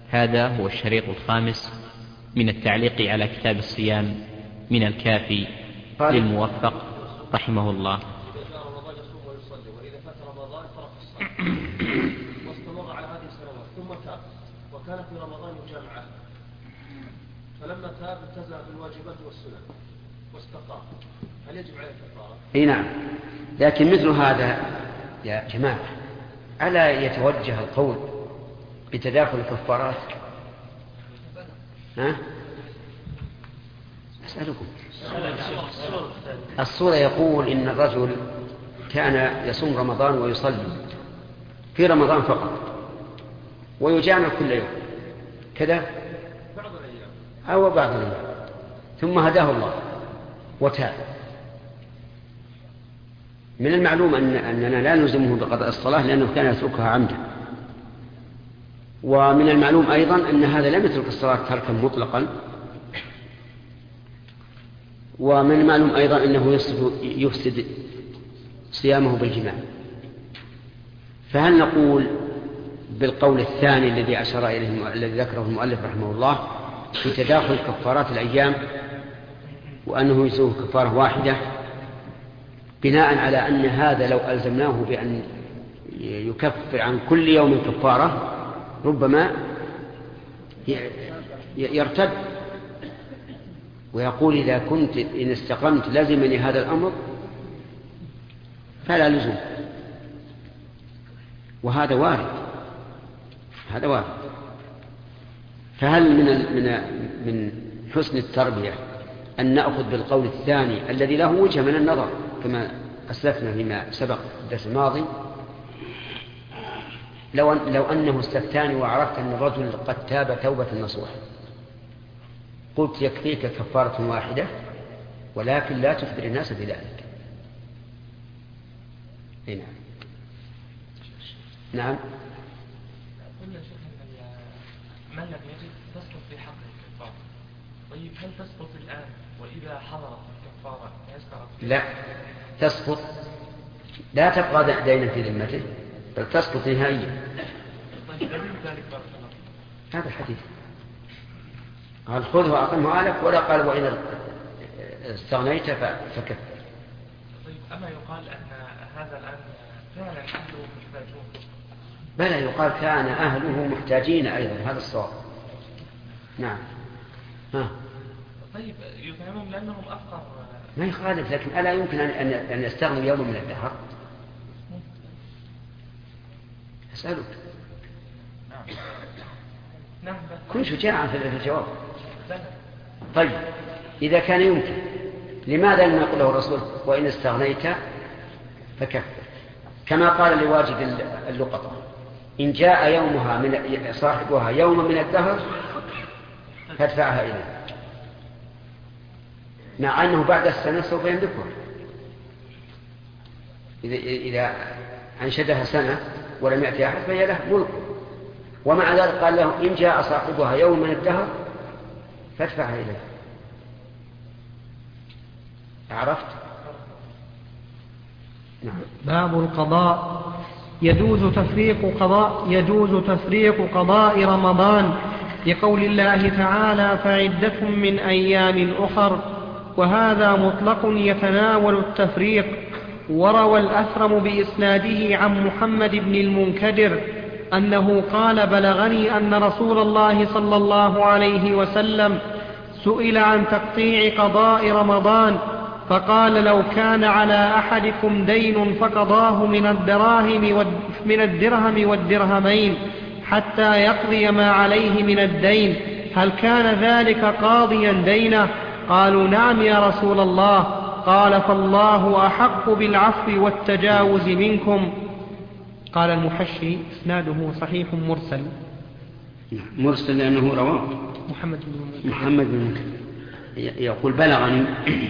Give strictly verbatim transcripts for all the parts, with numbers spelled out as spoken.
هذا هو الشريط الخامس من التعليق على كتاب الصيام من الكافي للموفق رحمه الله. إذا جاء رمضان يصوم ويصلي، وإذا فات رمضان ترك الصلاة واستمر على هذه السنوات ثم تاب وكان في رمضان يجامع أهله، فلما تاب التزم بالواجبات والسنن واستقام، هل يجب عليه الكفارة؟ اي نعم، لكن مثل هذا يا جماعة ألا يتوجه القول بتداخل الكفارات؟ ها؟ أسألكم. الصورة يقول إن الرجل كان يصوم رمضان ويصلي في رمضان فقط ويجامع كل يوم كذا أو بعض الأيام، ثم هداه الله وتاب. من المعلوم أن أننا لا نلزمه بقضاء الصلاة لأنه كان يتركها عمدا، ومن المعلوم أيضا أن هذا لم يترك الصلاة تركا مطلقا، ومن المعلوم أيضا أنه يفسد صيامه بالجماع. فهل نقول بالقول الثاني الذي أشار إليه الذي ذكره المؤلف رحمه الله في تداخل كفارات الأيام وأنه يسوه كفارة واحدة، بناء على أن هذا لو ألزمناه بأن يكفر عن كل يوم كفارة ربما يرتد ويقول إذا كنت إن استقمت لازمني هذا الأمر فلا لزوم، وهذا وارد، هذا وارد. فهل من من من حسن التربية أن نأخذ بالقول الثاني الذي له وجه من النظر كما أسلفنا فيما سبق الدرس الماضي، لو, أن لو أنه استفتاني وعرفت أن الرجل قد تاب توبة نصوح قلت يكفيك كفارة واحدة ولكن لا تخبر الناس بذلك. نعم نعم. قلنا شيخنا من لم يجد تسقط في حقه الكفارة، طيب هل تسقط الآن وإذا حضرت الكفارة يسقط؟ لا تسقط، لا تبقى دينا في ذمته بل تسقط نهائيا. طيب دليل ذلك بارك الله فيك؟ هذا الحديث قال خذه وأقمه آلك، ولا قال وإن استغنيت فكفر. طيب أما يقال أن هذا الآن فعلا أهله محتاجون؟ بلى يقال كان أهله محتاجين أيضا، هذا الصواب. نعم. ها. طيب يطعمهم لأنهم أفقر؟ ما يخالف، لكن ألا يمكن أن يستغنوا يوما من الدهر؟ أسألك. نعم نعم. كن شجاعا في الجواب. طيب إذا كان يمكن لماذا لم يقل له الرسول وإن استغنيت فكفر، كما قال لواجد اللقطة إن جاء يومها من صاحبها يوما من الدهر فادفعها إليه، مع أنه بعد السنة سوف يملكها. إذا, إذا أنشدها سنة ولم يأتي أحد فهي له ملك، ومع ذلك قال له إن جاء صاحبها يوم من الدهر فادفعها إليه. عرفت؟ نعم. باب القضاء. يجوز تفريق قضاء يجوز تفريق قضاء رمضان لقول الله تعالى فعدة من أيام أخر، وهذا مطلق يتناول التفريق. وروى الأثرم بإسناده عن محمد بن المنكدر أنه قال بلغني أن رسول الله صلى الله عليه وسلم سئل عن تقطيع قضاء رمضان فقال لو كان على أحدكم دين فقضاه من الدراهم من الدرهم والدرهمين حتى يقضي ما عليه من الدين هل كان ذلك قاضيا دينه؟ قالوا نعم يا رسول الله. قال فالله أحق بالعفو والتجاوز منكم. قال المحشي اسناده صحيح مرسل. مرسل لأنه رواه محمد بن محمد بن يقول بلغني.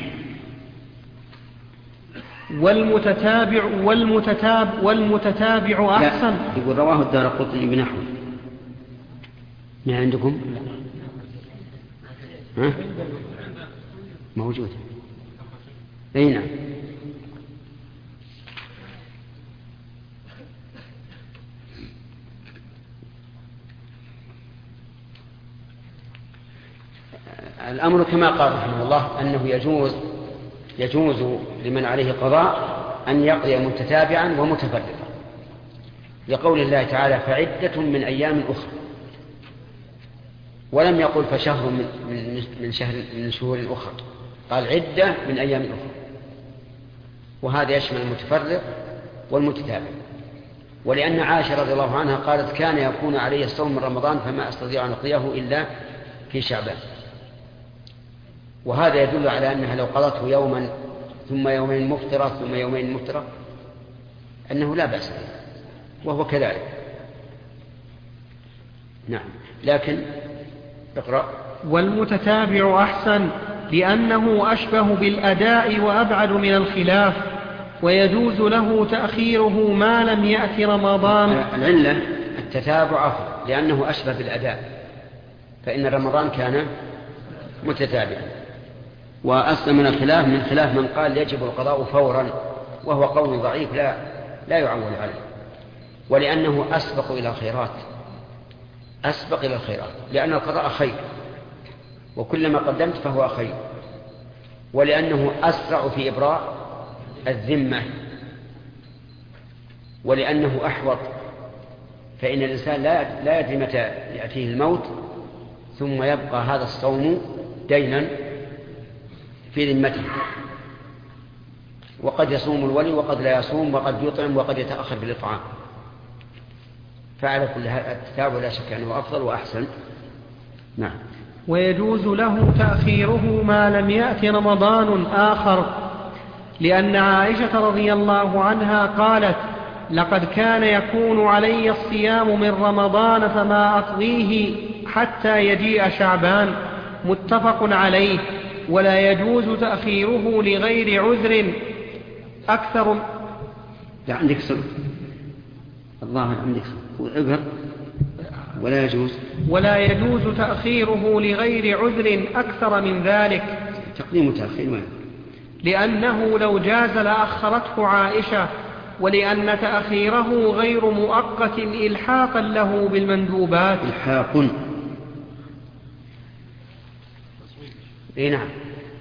والمتتابع والمتتابع والمتتابع أحسن. يقول رواه الدارقطني بنحو. ما عندكم؟ ها؟ موجود. أي نعم. الأمر كما قال رحمه الله أنه يجوز يجوز لمن عليه قضاء أن يقضي متتابعا ومتفرقا، لقول الله تعالى فعدة من أيام أخرى، ولم يقل فشهر من, من, من, شهر من شهور أخرى، قال عدة من أيام أخرى، وهذا يشمل المتفرق والمتتابع. ولأن عائشة رضي الله عنها قالت كان يكون علي الصوم من رمضان فما أستطيع أن أقضيه إلا في شعبان، وهذا يدل على أنها لو قضته يوما ثم يومين مفطرة ثم يومين مفطرة أنه لا بأس به، وهو كذلك. نعم، لكن اقرأ. والمتتابع أحسن لأنه أشبه بالأداء وأبعد من الخلاف، ويجوز له تأخيره ما لم يأت رمضان. العلة التتابع أفضل لأنه أشبه بالأداء، فإن رمضان كان متتابعا. وأصل من الخلاف من خلاف من قال يجب القضاء فورا، وهو قول ضعيف لا لا يعول عليه، ولأنه أسبق إلى الخيرات، أسبق إلى الخيرات، لأن القضاء خير وكلما قدمت فهو خير، ولأنه أسرع في إبراء الذمة، ولأنه أحوط، فإن الإنسان لا لا يدري متى يأتيه الموت ثم يبقى هذا الصوم دينا في ذمته، وقد يصوم الولي وقد لا يصوم، وقد يطعم وقد يتأخر بالإطعام. فعلى كل هذا التتابع لا شك أنه أفضل وأحسن. نعم. ويجوز له تأخيره ما لم يأت رمضان آخر، لأن عائشة رضي الله عنها قالت لقد كان يكون علي الصيام من رمضان فما أقضيه حتى يجيء شعبان، متفق عليه. ولا يجوز تأخيره لغير عذر أكثر. لا عندك سر الله عندك سر. ولا يجوز ولا يجوز تأخيره لغير عذر أكثر من ذلك. تقديم وتأخير وين؟ لأنه لو جاز لأخرته عائشة، ولأن تأخيره غير مؤقت إلحاقا له بالمندوبات. إلحاق. إيه نعم.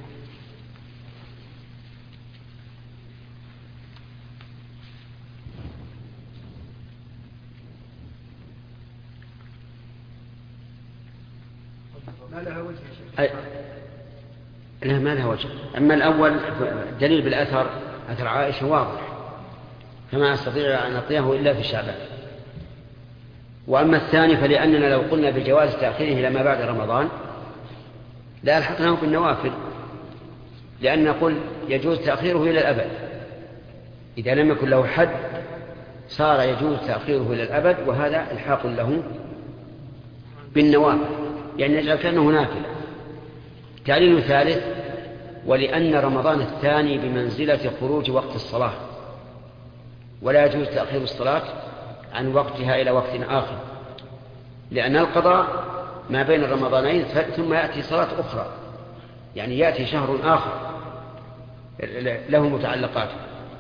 ما لها وجه أي... لا ما لها وجه. أما الأول دليل بالأثر، أثر عائشة واضح، فما أستطيع أن أعطيه إلا في شعبان. وأما الثاني فلأننا لو قلنا بجواز تأخيره لما بعد رمضان لا ألحقناه بالنوافل، لأن نقول يجوز تأخيره إلى الأبد. إذا لم يكن له حد صار يجوز تأخيره إلى الأبد، وهذا الحاق له بالنوافل، يعني نجعل كأنه نافلة. تعليل ثالث، ولأن رمضان الثاني بمنزلة خروج وقت الصلاة، ولا يجوز تأخير الصلاة عن وقتها إلى وقت آخر، لأن القضاء ما بين الرمضانين ثم يأتي صلاة أخرى، يعني يأتي شهر آخر له متعلقات.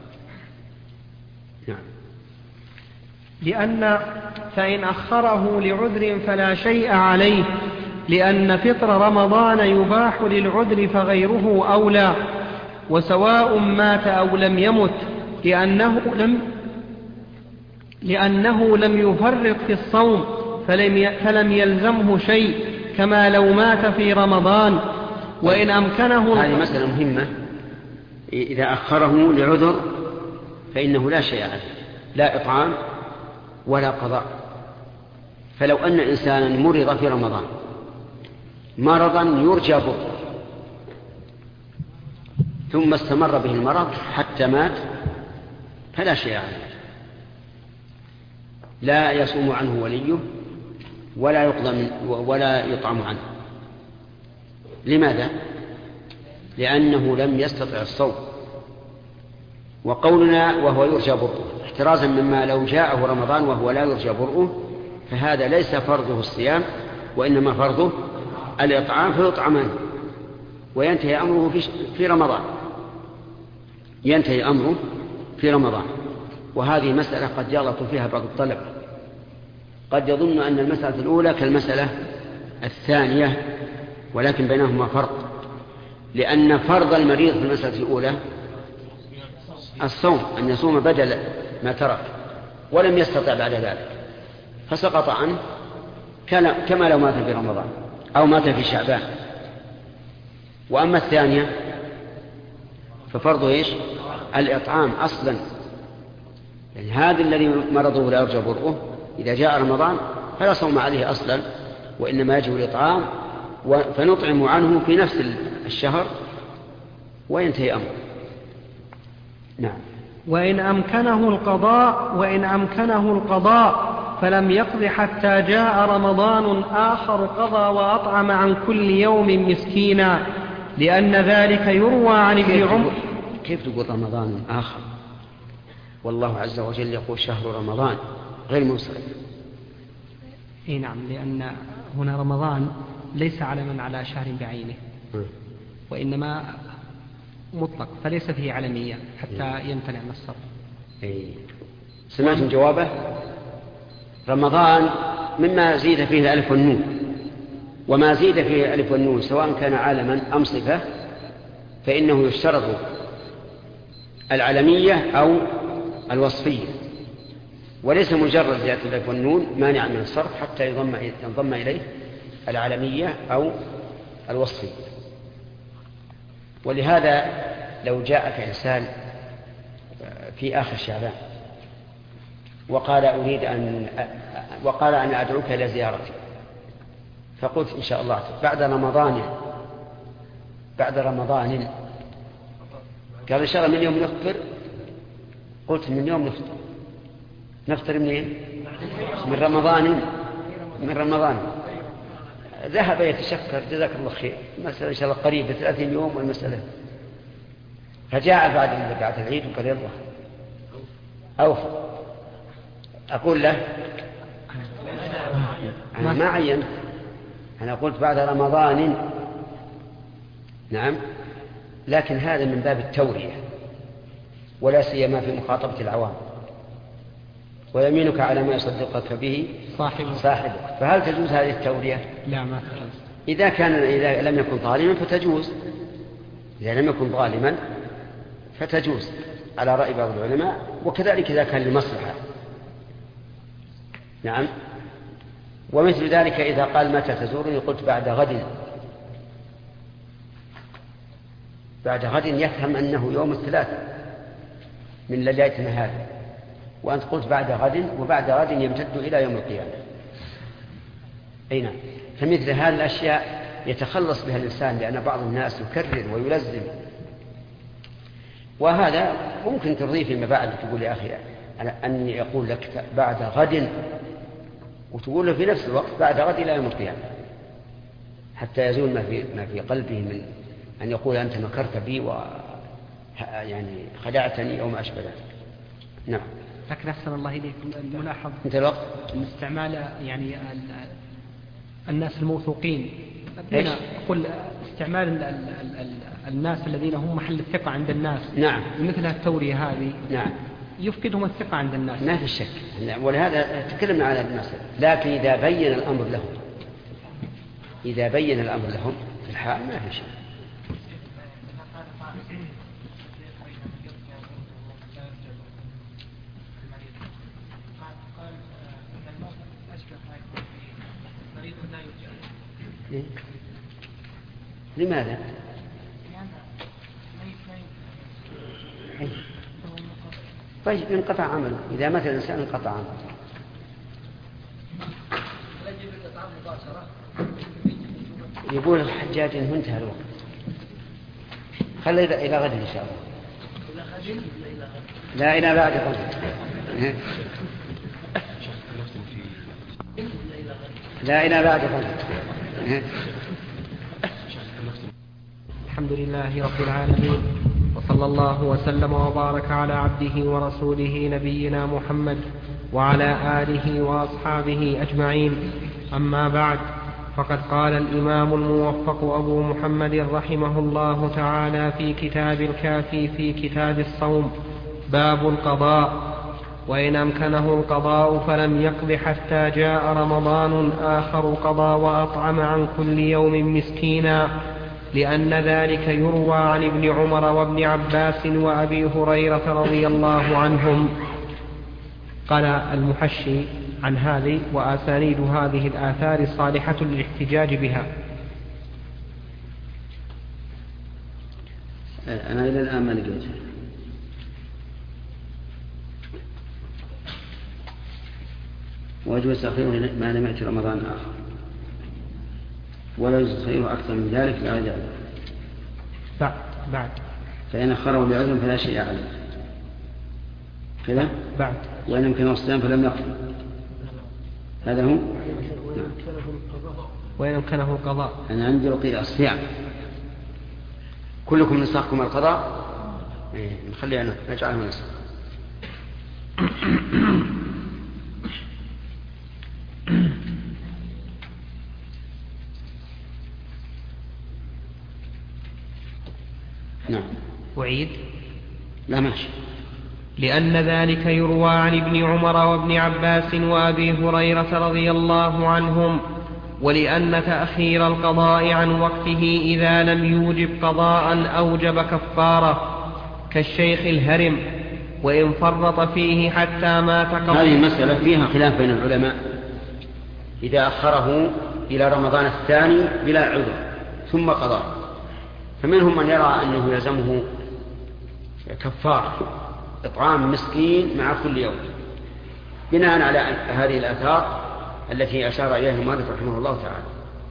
نعم. لأن فإن أخره لعذر فلا شيء عليه، لأن فطر رمضان يباح للعذر فغيره أولى، وسواء مات أو لم يمت، لأنه لم لأنه لم يفرط في الصوم فلم فلم يلزمه شيء، كما لو مات في رمضان. وإن أمكنه. هذه مسألة مهمة. إذا أخره لعذر فإنه لا شيء عليه، لا إطعام ولا قضاء. فلو أن إنسانا مرض في رمضان مرضا يرجى برؤه، ثم استمر به المرض حتى مات، فلا شيء عليه، لا يصوم عنه وليه ولا يقضى من ولا يطعم عنه. لماذا؟ لأنه لم يستطع الصوم. وقولنا وهو يرجى برؤه احترازا مما لو جاءه رمضان وهو لا يرجى برؤه، فهذا ليس فرضه الصيام، وإنما فرضه الإطعام، فيطعم عنه وينتهي أمره في, في رمضان ينتهي أمره في رمضان. وهذه مسألة قد يغلط فيها بعض الطلبة، قد يظن أن المسألة الأولى كالمسألة الثانية، ولكن بينهما فرق، لأن فرض المريض في المسألة الأولى الصوم، أن يصوم بدل ما ترك ولم يستطع بعد ذلك فسقط عنه كما لو مات في رمضان أو مات في شعبان. وأما الثانية ففرضه إيش؟ الإطعام أصلا، يعني هذا الذي مرضه لا يرجى برؤه إذا جاء رمضان فلا صوم عليه أصلا، وإنما يجب الإطعام فنطعم عنه في نفس الشهر وينتهي أمره. نعم. وإن أمكنه القضاء وإن أمكنه القضاء فلم يقض حتى جاء رمضان آخر قضى وأطعم عن كل يوم مسكينا، لأن ذلك يروى عن ابن عمر. كيف تقول رمضان آخر؟ والله عز وجل يقول شهر رمضان غير منصرف. إيه نعم، لأن هنا رمضان ليس علما على شهر بعينه وإنما مطلق، فليس فيه علمية حتى يمتنع من الصرف. إيه. سمعت جوابه؟ رمضان مما زيد فيه الألف والنون، وما زيد فيه الألف والنون سواء كان عالما أم صفة فإنه يشترط العلمية أو الوصفية، وليس مجرد زيادة الألف والنون مانع من الصرف حتى ينضم ينضم إليه العلمية أو الوصفية. ولهذا لو جاءك إنسان في آخر شعبان وقال أريد أن وقال أنا أدعوك إلى زيارتي، فقلت إن شاء الله بعد رمضان بعد رمضان قال إن شاء الله من يوم نفطر، قلت من يوم نفطر نفطر منين؟ من رمضان من رمضان ذهب يتشكر جزاك الله خير، المسألة إن شاء الله قريبة ثلاثين يوم والمسألة، فجاء بعد بعد العيد وقال يلا أوفى. أقول له أنا ما عينت، أنا قلت بعد رمضان. نعم، لكن هذا من باب التورية ولا سيما في مخاطبة العوام، ويمينك على ما يصدقك به صاحبك صاحبك فهل تجوز هذه التورية؟ لا ما تجوز. إذا كان إذا لم يكن ظالما فتجوز، إذا لم يكن ظالما فتجوز على رأي بعض العلماء، وكذلك إذا كان لمصلحة. نعم. ومثل ذلك إذا قال متى تزورني قلت بعد غد، بعد غد يفهم أنه يوم الثلاثاء من ليلتنا هذه، وأنت قلت بعد غد، وبعد غد يمتد إلى يوم القيامة. أي نعم. فمثل هذه الأشياء يتخلص بها الإنسان، لأن بعض الناس يكرر ويلزم، وهذا ممكن ترضيه فيما بعد، تقول يا أخي أني يقول لك بعد غد، وتقول له في نفس الوقت بعد غد إلى يوم القيامة، حتى يزول ما في, ما في قلبه من أن يقول أنت مكرت بي و يعني خدعتني يوم أشبه ذلك. نعم. لكن أحسن الله إليكم الملاحظ انت الوقت استعمال يعني الناس الموثوقين، أقول استعمال ال ال ال الناس الذين هم محل الثقة عند الناس. نعم. مثل التورية هذه. نعم. يفقدهم الثقة عند الناس. ما في شك، ولهذا تكلمنا على المسألة. لكن إذا بين الأمر لهم إذا بين الأمر لهم في الحال ما في شيء. لماذا؟ طيب انقطع عمله، إذا مات الإنسان انقطع عمله. يقول الحجاج إنه انتهى الوقت، خلي إلى غد إن شاء الله. لا إلى بعد غد. لا إلى بعد غد. الحمد لله رب العالمين، وصلى الله وسلم وبارك على عبده ورسوله نبينا محمد وعلى آله وأصحابه أجمعين. أما بعد، فقد قال الإمام الموفق أبو محمد رحمه الله تعالى في كتاب الكافي في كتاب الصوم: باب القضاء. وإن أمكنه القضاء فلم يقض حتى جاء رمضان آخر قضى وأطعم عن كل يوم مسكينا، لأن ذلك يروى عن ابن عمر وابن عباس وأبي هريرة رضي الله عنهم. قال المحشي عن هذه: وأسانيد هذه الآثار صالحة للاحتجاج بها. أنا إلى الآن ما لقيت. ويجوز تأخيره ما لم يأتي رمضان آخر، ولا يجوز تأخيره أكثر من ذلك لغير ذلك. بعد بعد فإن أخره بعذر فلا شيء عليه. كذا بعد. وإن أمكنه الصيام فلم يقض. هذا هو. وإن أمكنه القضاء. أنا عندي رقي الصيام. كلكم نسخكم القضاء. إيه نخليها نجعله نسخ. نعم. وعيد. لا ماشي. لأن ذلك يروى عن ابن عمر وابن عباس وأبي هريرة رضي الله عنهم، ولأن تأخير القضاء عن وقته إذا لم يوجب قضاء أوجب كفارة، كالشيخ الهرم وإن فرط فيه حتى مات قبل. هذه المسألة فيها خلاف بين العلماء. إذا أخره إلى رمضان الثاني بلا عذر ثم قضى، فمنهم من يرى أنه يلزمه كفارة إطعام مسكين مع كل يوم، بناء على هذه الآثار التي أشار إليها المؤلف رحمه الله تعالى.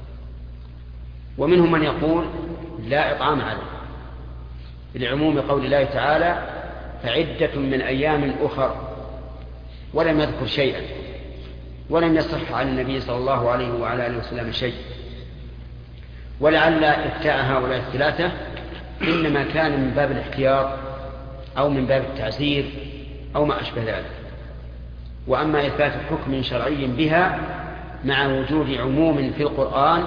ومنهم من يقول لا إطعام عليه، لعموم قول الله تعالى: فعدة من أيام أخر، ولم يذكر شيئا، ولم يصح عن النبي صلى الله عليه وعلى آله وسلم شيء. ولعل إفتاء هؤلاء الثلاثة إنما كان من باب الاحتياط أو من باب التعزير أو ما أشبه ذلك. وأما إثبات حكم شرعي بها مع وجود عموم في القرآن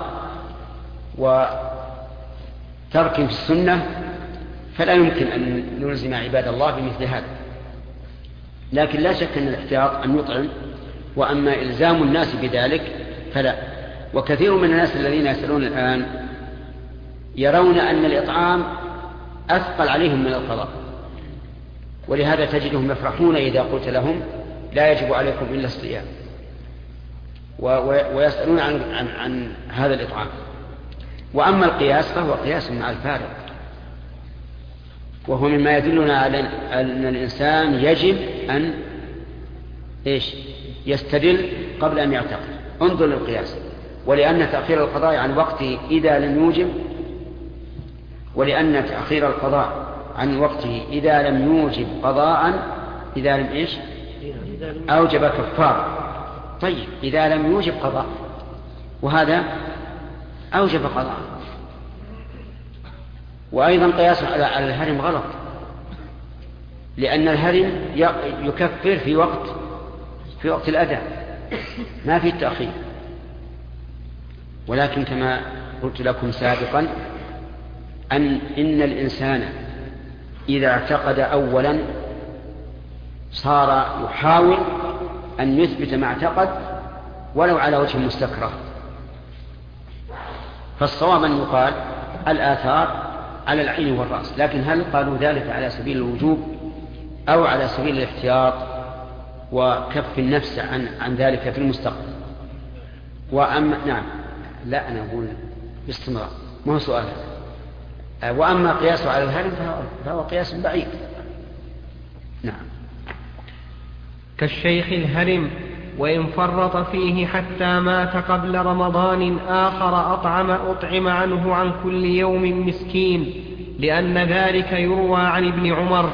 وترك في السنة فلا يمكن أن نلزم عباد الله بمثل هذا. لكن لا شك أن الاحتياط أن يطعم، وأما إلزام الناس بذلك فلا. وكثير من الناس الذين يسألون الآن يرون أن الإطعام أثقل عليهم من القضاء، ولهذا تجدهم يفرحون إذا قلت لهم لا يجب عليكم إلا الصيام، ويسألون عن, عن, عن هذا الإطعام. وأما القياس فهو قياس مع الفارق، وهو مما يدلنا على أن الإنسان يجب أن إيش يستدل قبل أن يعتقد. انظر للقياس. ولأن تأخير القضاء عن وقته إذا لم يوجب ولأن تأخير القضاء عن وقته إذا لم يوجب قضاء إذا لم إيش أوجب كفارة. طيب إذا لم يوجب قضاء، وهذا أوجب قضاء. وأيضا قياس على الهرم غلط، لأن الهرم يكفر في وقت في وقت الأداء، ما في التأخير. ولكن كما قلت لكم سابقا أن إن الإنسان إذا اعتقد أولا صار يحاول أن يثبت ما اعتقد ولو على وجه مستكره. فالصواب أن يقال الآثار على العين والرأس، لكن هل قالوا ذلك على سبيل الوجوب أو على سبيل الاحتياط وكف النفس عن, عن ذلك في المستقبل؟ وأما نعم لا أنا أقول باستمرار ما هو سؤال. وأما قياسه على الهرم فهو قياس بعيد. نعم. كالشيخ الهرم وإن فرط فيه حتى مات قبل رمضان آخر أطعم أطعم عنه عن كل يوم مسكين، لأن ذلك يروى عن ابن عمر.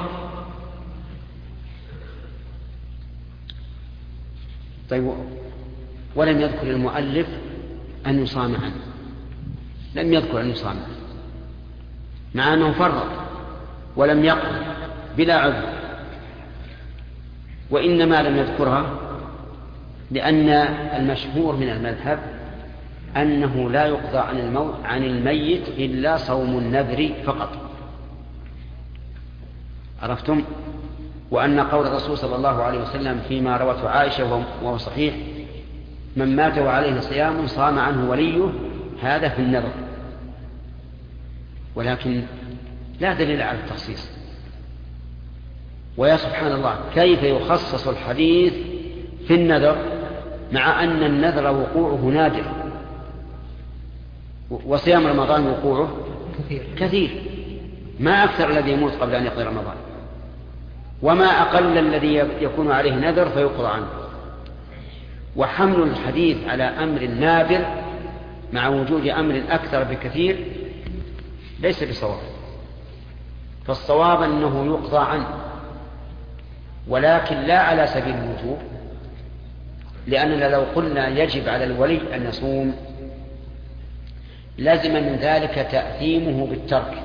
طيب ولم يذكر المؤلف أن يصام عنه، لم يذكر أن يصام عنه مع أنه فرط ولم يقل بلا عذر، وإنما لم يذكرها لأن المشهور من المذهب أنه لا يقضى عن الموت عن الميت إلا صوم النذر فقط. عرفتم؟ وأن قول الرسول صلى الله عليه وسلم فيما روته عائشة وهو صحيح: من مات وعليه صيام صام عنه وليه، هذا في النذر، ولكن لا دليل على التخصيص. ويا سبحان الله، كيف يخصص الحديث في النذر مع أن النذر وقوعه نادر، وصيام رمضان وقوعه كثير, كثير. ما أكثر الذي يموت قبل أن يقضي رمضان، وما أقل الذي يكون عليه نذر فيقضى عنه. وحمل الحديث على أمر نادر مع وجود أمر أكثر بكثير ليس بصواب. فالصواب أنه يقضى عنه، ولكن لا على سبيل الوجوب، لأننا لو قلنا يجب على الولي أن يصوم لازم من ذلك تأثيمه بالترك.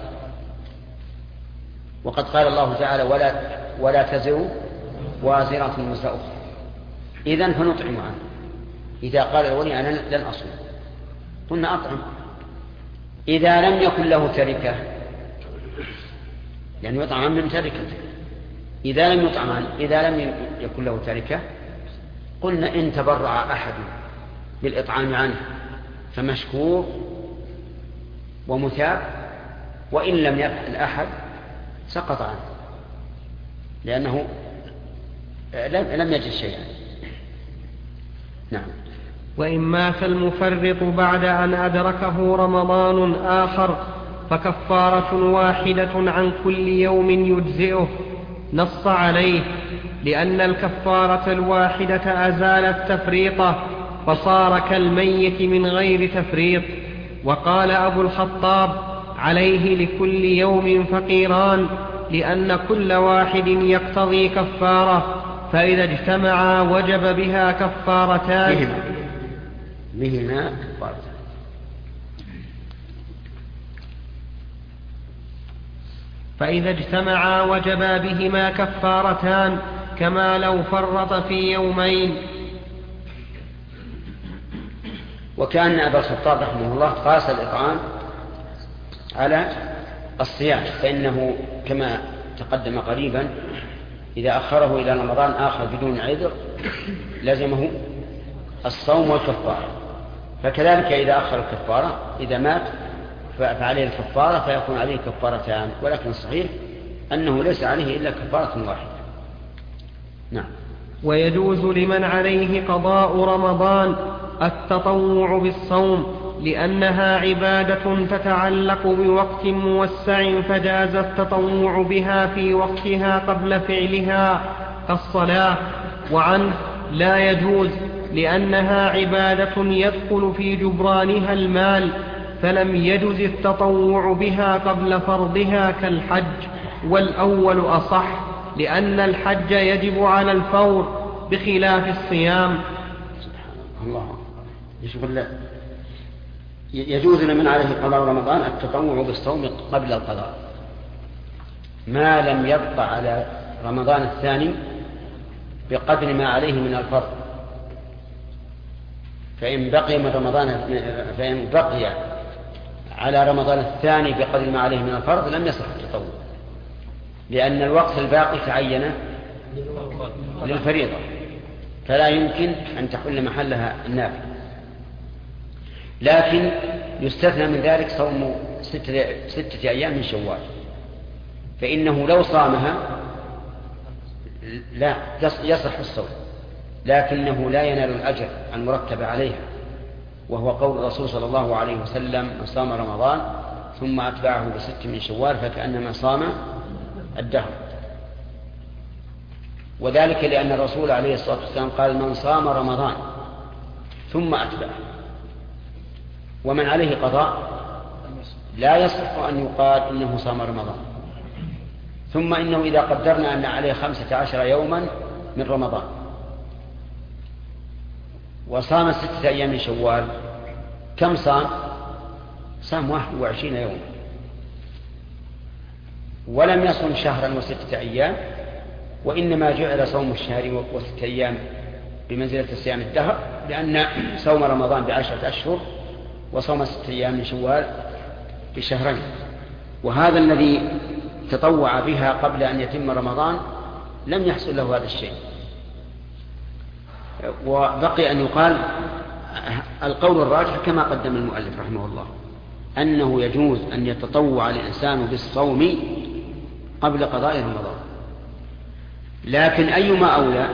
وقد قال الله تعالى: ولا, ولا تزر وازرة وزر أخرى. إذن فنطعم عنه. إذا قال الولي: أنا لن أصوم، قلنا أطعم. إذا لم يكن له تركة، يعني يطعم من تركته، إذا لم يطعم عنه، إذا لم يكن له تركة، قلنا إن تبرع أحد بالإطعام عنه فمشكور ومثاب، وإن لم يفعل أحد سقط عنه، لأنه لم يجد شيئا. نعم. وإن مات المفرط بعد أن أدركه رمضان آخر فكفارة واحدة عن كل يوم يجزئه، نص عليه، لأن الكفارة الواحدة أزالت تفريطه فصار كالميت من غير تفريط. وقال أبو الخطاب: عليه لكل يوم فقيران، لأن كل واحد يقتضي كفارة، فإذا اجتمعا وجب بها كفارتان. بهما كفارتان. فإذا اجتمعا وجبا بهما كفارتان، كما لو فرط في يومين. وكأن أبا الخطاب رحمه الله قاس الإطعام على الصيام، فإنه كما تقدم قريبا إذا أخره إلى رمضان آخر بدون عذر لزمه الصوم والكفارة، فكذلك إذا أخر الكفارة إذا مات فعليه الكفارة فيكون عليه كفارتان، ولكن الصحيح أنه ليس عليه إلا كفارة واحدة. نعم. ويجوز لمن عليه قضاء رمضان التطوع بالصوم، لأنها عبادة تتعلق بوقت موسع، فجاز التطوع بها في وقتها قبل فعلها كالصلاة. وعنه لا يجوز، لأنها عبادة يدخل في جبرانها المال، فلم يجز التطوع بها قبل فرضها كالحج، والأول أصح، لأن الحج يجب على الفور بخلاف الصيام. الله يشوف الله. يجوز لمن عليه قضاء رمضان التطوع بالصوم قبل القضاء ما لم يبقى على رمضان الثاني بقدر ما عليه من الفرض. فإن بقي من رمضان فإن بقي على رمضان الثاني بقدر ما عليه من الفرض لم يصح التطوع، لأن الوقت الباقي تعين للفريضة، فلا يمكن أن تحل محلها النافلة. لكن يستثنى من ذلك صوم ستة, ستة أيام من شوال، فإنه لو صامها لا يصح الصوم، لكنه لا ينال الأجر المرتب عليها، وهو قول الرسول صلى الله عليه وسلم: من صام رمضان ثم أتبعه بست من شوال فكأنما صام الدهر. وذلك لأن الرسول عليه الصلاة والسلام قال: من صام رمضان ثم أتبعه. ومن عليه قضاء لا يصح أن يقال إنه صام رمضان. ثم إنه إذا قدرنا أن عليه خمسة عشر يوما من رمضان وصام ستة أيام من شوال، كم صام؟ صام واحد وعشرين يوما، ولم يصم شهرا وستة أيام، وإنما جعل صوم الشهر وستة أيام بمنزلة صيام الدهر، لأن صوم رمضان بعشرة أشهر وصوم ستة أيام من شوال بشهرين. وهذا الذي تطوع بها قبل أن يتم رمضان لم يحصل له هذا الشيء. وبقي أن يقال القول الراجح كما قدم المؤلف رحمه الله، أنه يجوز أن يتطوع الإنسان بالصوم قبل قضاء رمضان، لكن أيما أولى؟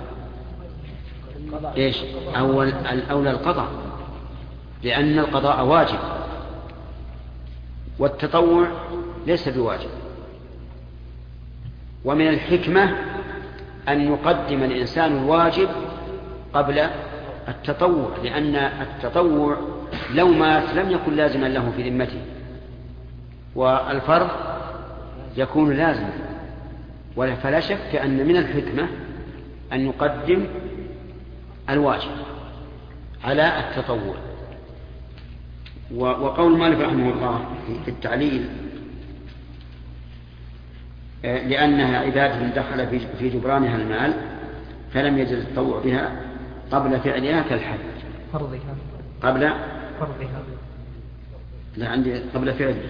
إيش؟ أول الأولى القضاء، لأن القضاء واجب والتطوع ليس بواجب. ومن الحكمة أن يقدم الإنسان الواجب قبل التطوع، لأن التطوع لو مات لم يكن لازما له في ذمته، والفرض يكون لازما. فلا شك أن من الحكمة أن يقدم الواجب على التطوع. وقول مالك رحمه الله في التعليل لأنها عبادة دخل في جبرانها المال فلم يجد التطوع بها قبل فعلها كالحج. فرضها قبل فرضها لا عندي قبل فعلها،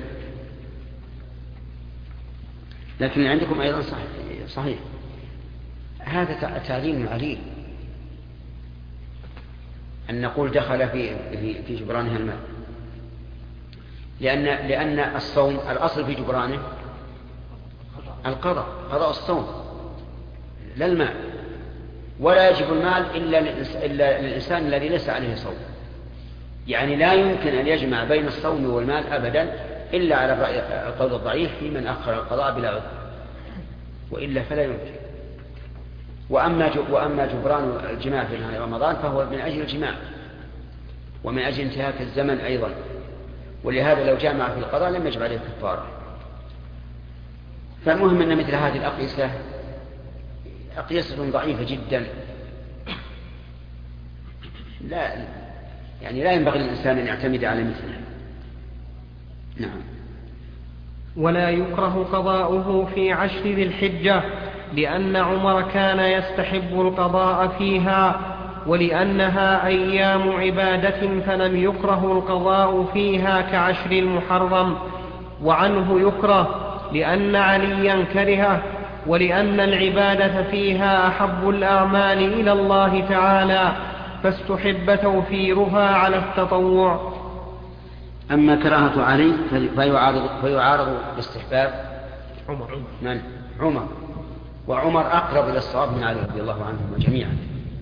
لكن عندكم أيضا صحيح, صحيح. هذا تعليل عليل أن نقول دخل في في جبرانها المال، لأن لأن الصوم الأصل في جبرانه القضاء، قضاء الصوم لا المال، ولا يجب المال إلا إلا للإنسان الذي ليس عليه صوم. يعني لا يمكن أن يجمع بين الصوم والمال أبدا إلا على القول الضعيف في من أخر القضاء بلا عذر، وإلا فلا يمكن. وأما وأما جبران الجماع في نهار رمضان فهو من أجل الجماع ومن أجل انتهاك الزمن أيضا، ولهذا لو جامع في القضاء لم يجب عليه كفارة. فالمهم أن مثل هذه الأقيسة أقيسة ضعيفة جدا، لا يعني لا ينبغي للإنسان أن يعتمد على مثلها. نعم. ولا يكره قضاؤه في عشر ذي الحجة، لأن عمر كان يستحب القضاء فيها، ولأنها أيام عبادة فلم يكره القضاء فيها كعشر المحرم. وعنه يكره لأن عليا كرهه، ولأن العبادة فيها أحب الأعمال إلى الله تعالى، فاستحب توفيرها على التطوع. أما كراهة علي فيعارض, فيعارض باستحباب عمر. من؟ عمر. وعمر أقرب إلى الصواب من علي رضي الله عنهم جميعا.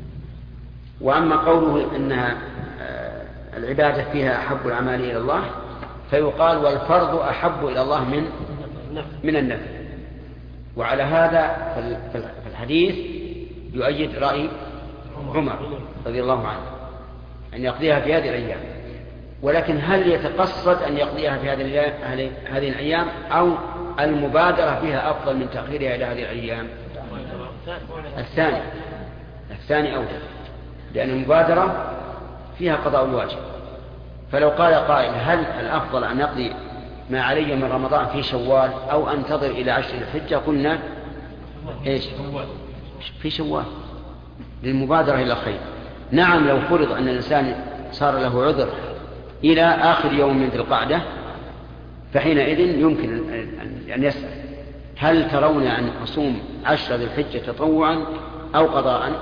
وأما قوله أنها العبادة فيها أحب الأعمال إلى الله فيقال والفرض أحب إلى الله من من النفل. وعلى هذا فالحديث يؤيد رأي عمر رضي الله عنه أن يقضيها في هذه الأيام. ولكن هل يتقصد أن يقضيها في هذه الأيام أو المبادرة فيها أفضل من تأخيرها إلى هذه الأيام؟ الثاني الثاني أولى، لأن المبادرة فيها قضاء الواجب. فلو قال قائل هل الأفضل أن يقضي ما علي من رمضان في شوال أو أنتظر إلى عشر الحجة؟ قلنا إيش؟ في شوال للمبادرة إلى الخير. نعم لو فرض أن الإنسان صار له عذر إلى آخر يوم من ذي القعدة فحينئذ يمكن أن يسأل هل ترون أن أصوم عشر ذي الحجة تطوعا أو قضاء؟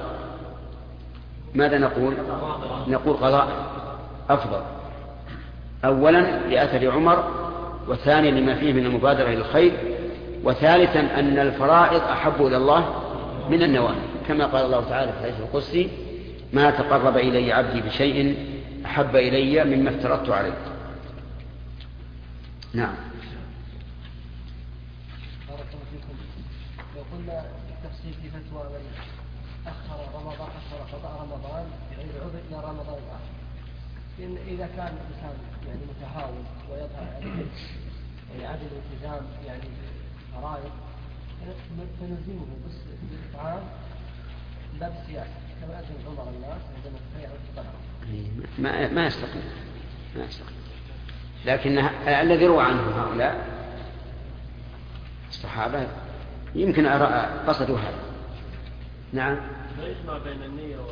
ماذا نقول؟ نقول قضاء أفضل، أولا لأثر عمر، وثانيا لما فيه من المبادرة إلى الخير، وثالثا أن الفرائض أحب إلى الله من النوافل، كما قال الله تعالى في الحديث القدسي ما تقرب إلي عبدي بشيء أحب إلي مما افترضت عليه. نعم. بارك الله فيكم. لو قلنا التفصيل في فتوى من أخر رمضان أخر قضاء رمضان بغير عذر إلى رمضان الآخر، إن إذا كان الإنسان يعني متهاون ويظهر عليه يعني عدم الالتزام يعني فرائض فنلزمه بس بالإطعام لا بالسياسة كما أجل عمر الناس عندما تفيعوا الفقراء. ما ما يستقيم ما يستقيم. لكن الذي روى عنه هؤلاء الصحابة يمكن قصدوا هذا. نعم. لا يجمع بين النية و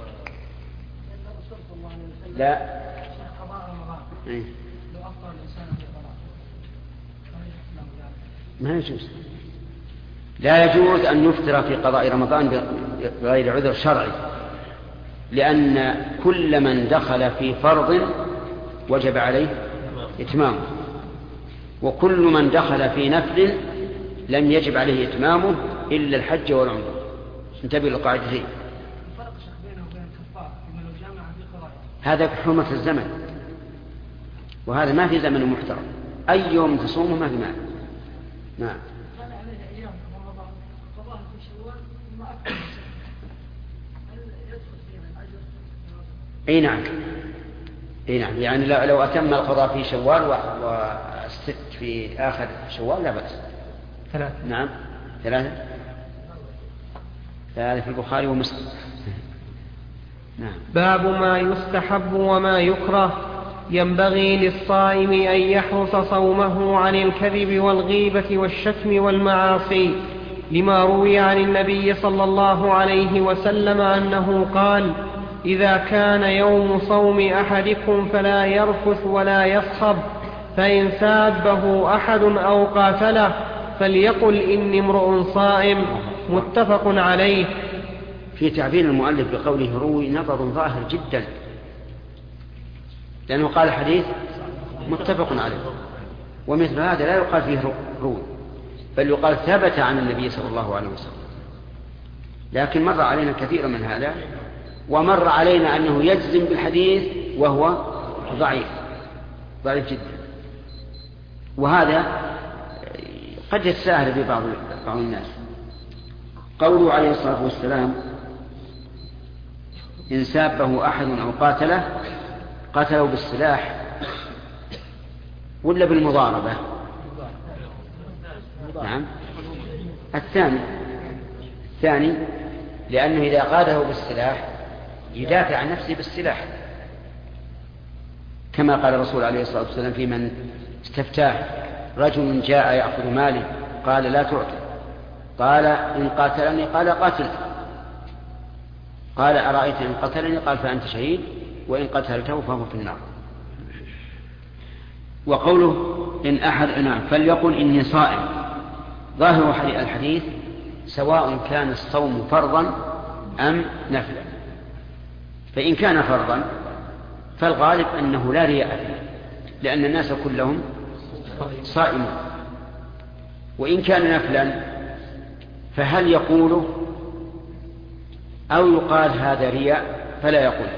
لا. قضاء رمضان. إيه؟ لو أفطر الإنسان في قضاء ما يجوز. لا يجوز أن يفطر في قضاء رمضان بغير عذر شرعي، لأن كل من دخل في فرض وجب عليه إتمامه، وكل من دخل في نفل لم يجب عليه إتمامه إلا الحج والعمرة. انتبه للقاعدتين. هذا حرمة الزمن، وهذا ما في زمن محترم، أي يوم تصومه ما في معنى. نعم. اي نعم، اي نعم، يعني لو اتم القضاء في شوال والست في اخر شوال لا باس. ثلاثة. نعم ثلاثة، ثلاثة في البخاري ومسلم. نعم. باب ما يستحب وما يكره. ينبغي للصائم أن يحرص صومه عن الكذب والغيبة والشتم والمعاصي، لما روي عن النبي صلى الله عليه وسلم أنه قال: إذا كان يوم صوم أحدكم فلا يرفث ولا يصخب، فإن سابه أحد أو قاتله فليقل إني امرؤ صائم. متفق عليه. في تعبير المؤلف بقوله روي نظر ظاهر جدا، لأنه قال حديث متفق عليه، ومثل هذا لا يقال فيه روي، بل يقال ثبت عن النبي صلى الله عليه وسلم. لكن مر علينا كثير من هذا، ومر علينا أنه يجزم بالحديث وهو ضعيف ضعيف جدا، وهذا قد يتساهل في بعض بعض الناس. قوله عليه الصلاة والسلام: إن سابه أحد أو قاتله، قتله بالسلاح ولا بالمضاربة؟ نعم الثاني الثاني لأنه إذا قاده بالسلاح يدافع عن نفسه بالسلاح، كما قال الرسول عليه الصلاة والسلام في من استفتاه: رجل جاء يأخذ مالي قال لا تعطي، قال إن قاتلني قال قاتلت، قال أرأيت إن قتلني قال فأنت شهيد، وإن قتلته فهو في النار. وقوله إن أحد نعم فليقل إني صائم، ظاهر الحديث سواء كان الصوم فرضا أم نفلا، فإن كان فرضا فالغالب أنه لا رياء فيه، لأن الناس كلهم صائمون. وإن كان نفلا فهل يقوله أو يقال هذا رياء فلا يقول.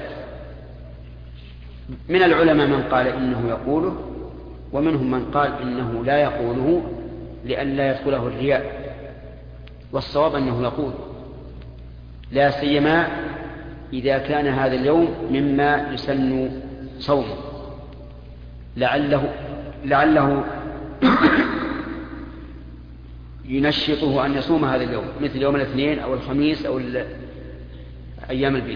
من العلماء من قال إنه يقوله، ومنهم من قال إنه لا يقوله لأن لا يدخله الرياء، والصواب أنه يقول، لا سيما إذا كان هذا اليوم مما يسن صومه، لعله لعله ينشطه أن يصوم هذا اليوم، مثل يوم الاثنين أو الخميس أو أيام البيض.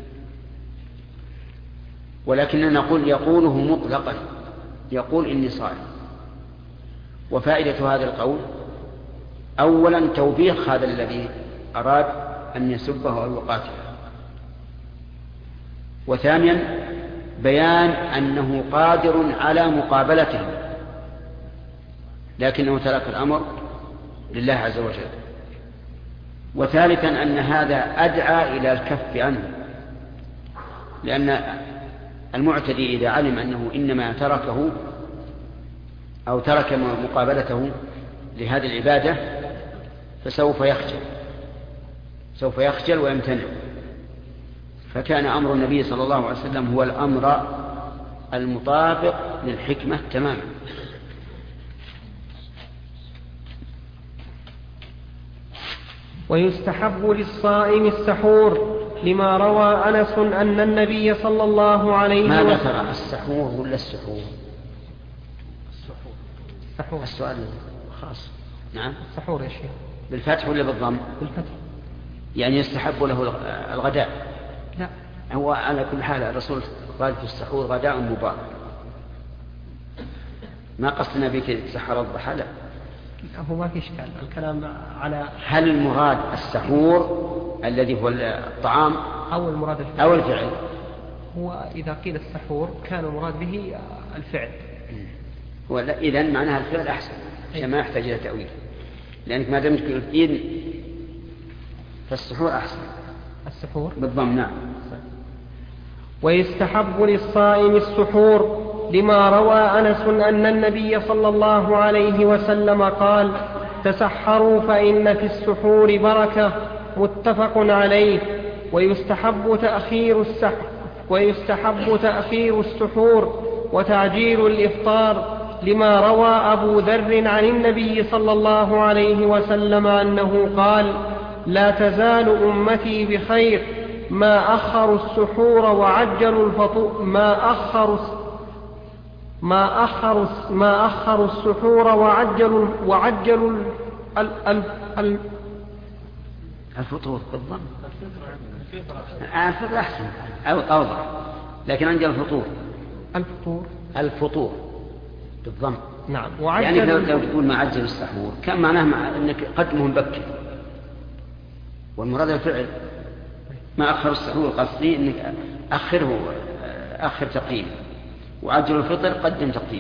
ولكننا نقول يقوله مطلقا، يقول إني صائم. وفائدة هذا القول: أولا توبيخ هذا الذي أراد أن يسبه أو يقاتله، وثانيا بيان أنه قادر على مقابلته، لكنه ترك الأمر لله عز وجل. وثالثا أن هذا أدعى إلى الكف عنه، لأن المعتدي إذا علم أنه إنما تركه أو ترك مقابلته لهذه العبادة فسوف يخجل سوف يخجل ويمتنع. فكان أمر النبي صلى الله عليه وسلم هو الأمر المطابق للحكمة تماما. ويستحب للصائم السحور، لما روى أنس أن النبي صلى الله عليه وسلم. ماذا ترى، السحور ولا السحور؟ السحور. السؤال خاص. نعم السحور يا شيخ. بالفتح ولا بالضم؟ بالفتح. يعني يستحب له الغداء؟ لا، هو على كل حال الرسول قال في السحور غداء مبارك، ما قصدنا بك تسحر الضحى، لا هو ما في إشكال الكلام على هل المراد السحور الذي هو الطعام أو المراد الفعل؟ أو الفعل. هو إذا قيل السحور كان المراد به الفعل، ولا إذن معناها الفعل أحسن، ما يحتاج إلى تأويل. لأنك ما دمت قلتين فالسحور أحسن. السحور بالضم. نعم. ويستحب للصائم السحور لما روى أنس أن النبي صلى الله عليه وسلم قال: تسحروا فإن في السحور بركة. متفق عليه. ويستحب تأخير السحر ويستحب تأخير السحور وتعجيل الإفطار لما روى أبو ذر عن النبي صلى الله عليه وسلم أنه قال: لا تزال أمتي بخير ما أخروا السحور وعجلوا الفطور ما أخروا ما أخروا ما أخروا السحور وعجلوا وعجلوا ال ال ال الفطور بالضم. الفطور أحسن أو أوضح، لكن عندي الفطور الفطور الفطور بالضم. نعم. يعني لو لو تقول ما عجل السحور كان معناه مع أنك قدمه مبكر، والمراد الفعل. ما أخر السحور قصدي أنك أخره أخر تقديم، وعجل الفطر قدم تقديم.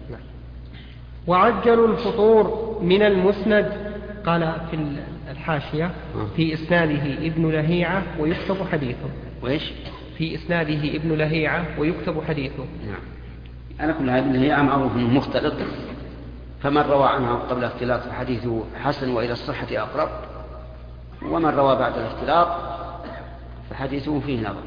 وعجل الفطور من المسند. قال في الحاشية: في إسناده ابن لهيعة ويكتب حديثه. وإيش؟ في إسناده ابن لهيعة ويكتب حديثه. نعم. أنا كل هذه ابن لهيعة معروف أنه مختلط، فمن روى عنها قبل الاختلاط فحديثه حسن وإلى الصحة أقرب، ومن روى بعد الاختلاط فحديثه فيه نظر.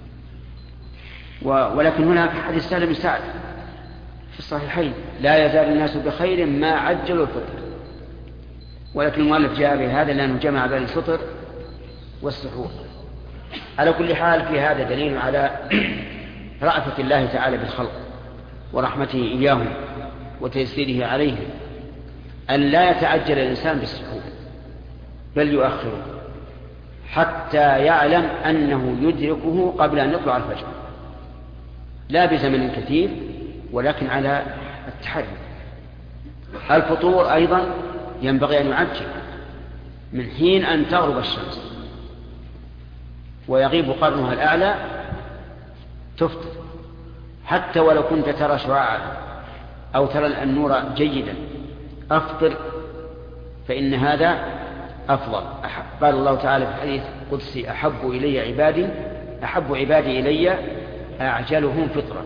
ولكن هناك حديث سهل بن سعد في الصحيحين: لا يزال الناس بخير ما عجلوا الفطر. ولكن المؤلف جاء بهذا لأنه جمع بين الفطر والسحور. على كل حال في هذا دليل على رأفة الله تعالى بالخلق ورحمته إياهم وتيسيره عليهم، أن لا يتعجل الإنسان بالسحور بل يؤخره حتى يعلم أنه يدركه قبل أن يطلع الفجر، لا بزمن كثير ولكن على التحري. الفطور أيضا ينبغي أن يعجل من حين أن تغرب الشمس ويغيب قرنها الأعلى تفطر، حتى ولو كنت ترى شعاعا أو ترى النور جيدا أفطر، فإن هذا أفضل. قال الله تعالى في الحديث القدسي: أحب إلي عبادي أحب عبادي إلي أعجلهم فطرا.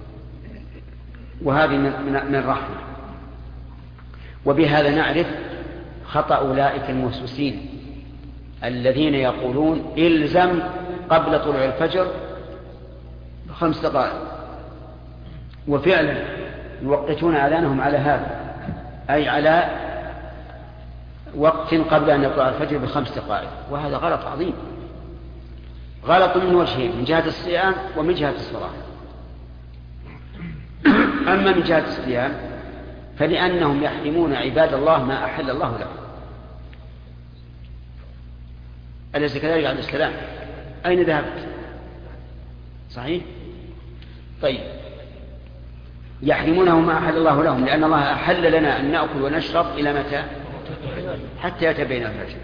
وهذه من الرحمة. وبهذا نعرف خطأ أولئك الموسوسين الذين يقولون إلزم قبل طلوع الفجر خمس دقائق، وفعلا يوقتون أذانهم على هذا، أي على وقت قبل أن يطلع الفجر بخمس دقائق، وهذا غلط عظيم. غلط من وجهين: من جهة الصيام ومن جهة الصلاة. أما من جهة الصيام فلأنهم يحرمون عباد الله ما أحل الله لهم. أليس كذلك عليه السلام؟ أين ذهبت؟ صحيح؟ طيب، يحرمونه ما أحل الله لهم لأن الله أحل لنا أن نأكل ونشرب إلى متى؟ حتى يتبين الفجر.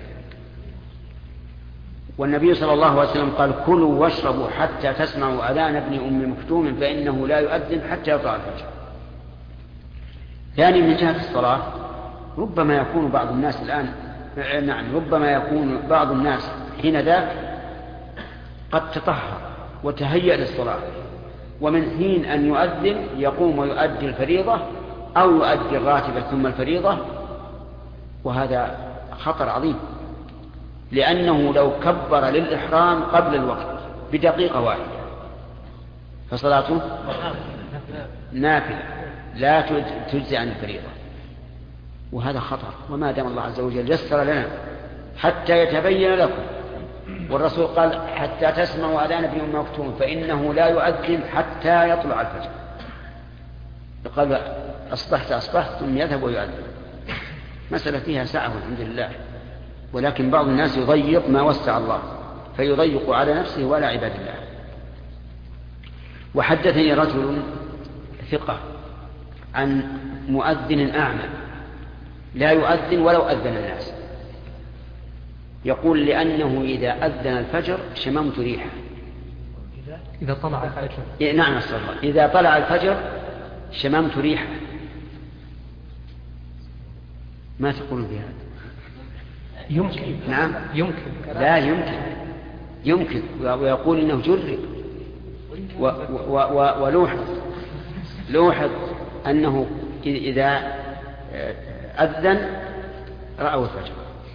والنبي صلى الله عليه وسلم قال: كلوا واشربوا حتى تسمعوا أذان ابن أم مكتوم فإنه لا يؤذن حتى يطلع الفجر. ثاني، من جهة الصلاة ربما يكون بعض الناس الآن نعم ربما يكون بعض الناس حين ذاك قد تطهر وتهيأ للصلاة، ومن حين أن يؤذن يقوم ويؤدي الفريضة أو يؤدي الراتبة ثم الفريضة، وهذا خطر عظيم، لأنه لو كبر للإحرام قبل الوقت بدقيقة واحدة فصلاته نافلة لا تجزي عن الفريضة، وهذا خطر. وما دام الله عز وجل يسر لنا حتى يتبين لكم، والرسول قال: حتى تسمعوا أذان ابن أم مكتوم فإنه لا يؤذن حتى يطلع الفجر. قال: أصبحت أصبحت ثم يذهب ويؤذن. مسألة فيها سعة الحمد لله، ولكن بعض الناس يضيق ما وسع الله فيضيق على نفسه ولا عباد الله. وحدثني رجل ثقة عن مؤذن أعمى لا يؤذن ولو أذن الناس، يقول: لأنه إذا أذن الفجر شممت ريحه. إذا طلع الفجر إيه نعم الصلاة. إذا طلع الفجر شممت ريحه. ما تقولون بهذا؟ يمكن. نعم يمكن. لا يمكن يمكن ويقول إنه جرب و و و ولوحظ لوحظ أنه إذا أذن رأوا الفجر.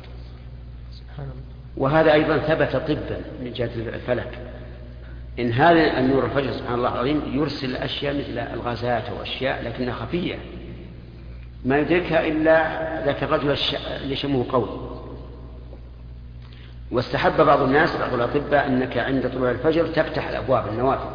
وهذا أيضا ثبت طبا من جهة الفلك، إن هذا النور الفجر سبحان الله العظيم يرسل أشياء مثل الغازات وأشياء لكنها خفية ما يدركها إلا ذاك الرجل اللي شمه قوي. واستحب بعض الناس بعض الأطباء أنك عند طلوع الفجر تفتح الأبواب النوافذ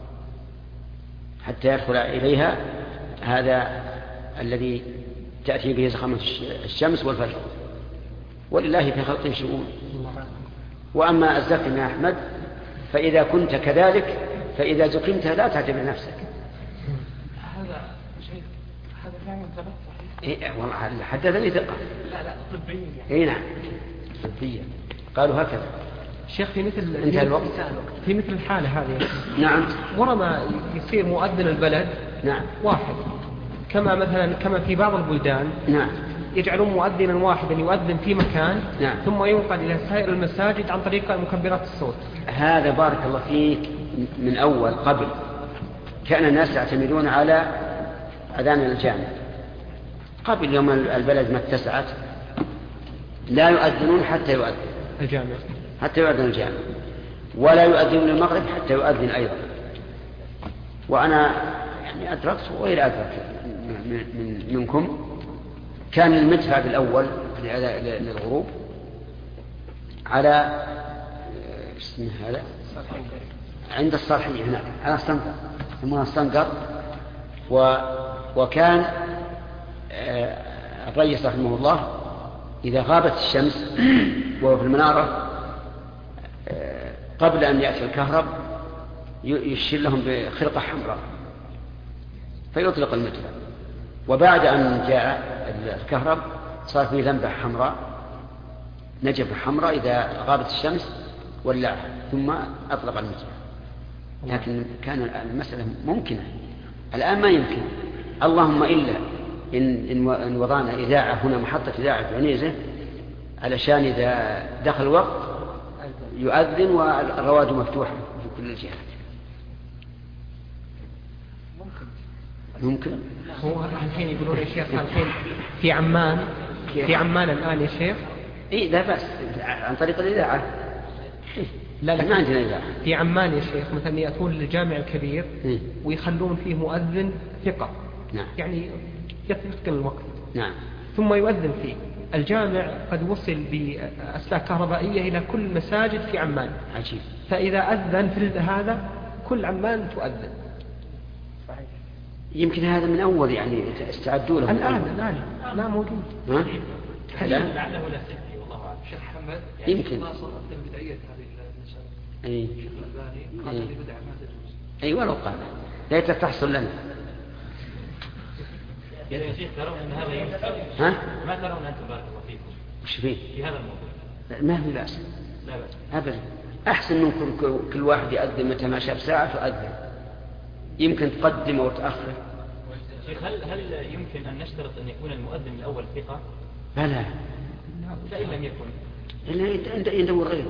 حتى يدخل إليها هذا الذي تأتي به زخمة الشمس والفجر، ولله في خلقه شؤون. وأما الزكم يا أحمد فإذا كنت كذلك فإذا زكمت لا تعتبر نفسك. هذا شيء هذا فعلا ثبت صحيح؟ إيه والله حدثني ثقة. لا لا طبيا يعني. إيه نعم طبيا قالوا هكذا. شيخ في مثل انتهى الوقت. في مثل الحالة هذه نعم ورما يصير مؤذن البلد نعم واحد كما مثلا كما في بعض البلدان نعم يجعلون مؤذنا واحدا يؤذن في مكان نعم. ثم ينقل إلى سائر المساجد عن طريق مكبرات الصوت. هذا بارك الله فيك من أول قبل كان الناس يعتمدون على أذان الجامع. قبل يوم البلد ما اتسعت لا يؤذنون حتى يؤذن الجامع حتى يؤذن الجامع ولا يؤذنون المغرب حتى يؤذن أيضا. وأنا يعني أدركت وغير أدرك من منكم كان المدفع الأول للغروب على اسمه هذا عند الصالحية هنا على الصنقر يسمونها الصنقر. و... وكان الرئيس رحمه الله إذا غابت الشمس وهو في المنارة قبل أن يأتي الكهرب يشير لهم بخرقة حمراء فيطلق المدفع. وبعد أن جاء الكهرب صار فيه لمبة حمراء نجفة حمراء إذا غابت الشمس ولعها ثم أطلق المدفع. لكن كان المسألة ممكنة الآن ما يمكن اللهم إلا إن, إن وضعنا إذاعة هنا محطة إذاعة في عنيزة علشان إذا دخل الوقت يؤذن والرواد مفتوحة في كل الجهات. ممكن هو الحين يقولون يا شيخ الحين في عمان في عمان الآن يا شيخ إيه لا بأس عن طريق الإذاعة. لا لا ما عندنا إذاعة في عمان يا شيخ مثلا يأتون للجامع الكبير إيه؟ ويخلون فيه مؤذن ثقة نعم. يعني يتقن الوقت نعم. ثم يؤذن فيه. الجامع قد وصل بأسلاك كهربائية إلى كل المساجد في عمان. عجيب. فإذا أذن في هذا كل عمان تؤذن. يمكن هذا من أول يعني استعدوا له الآن الآن لا موجود. ها؟ لا لعله لا سيدي والله أعلم. شيخ محمد يعني يمكن خلاصة بداية هذه المسألة. أي شيخ الألباني قال لي بدعة ما تجوز. أي ولو قال ليت تحصل لنا. يا شيخ ترون أن هذا يمكن ها؟ ما ترون أنتم بارك الله فيكم وش فيه؟ في هذا الموضوع؟ ما في بأس. لا بأس أبدا. أحسن من كل, كل واحد يؤذن متى ما شاف ساعة تؤذن. يمكن تقدم أو تأخر. شيخ هل هل يمكن أن نشترط أن يكون المؤذن الأول ثقة؟ بلى. فإن لم يكن إلا أنت يدور غيره.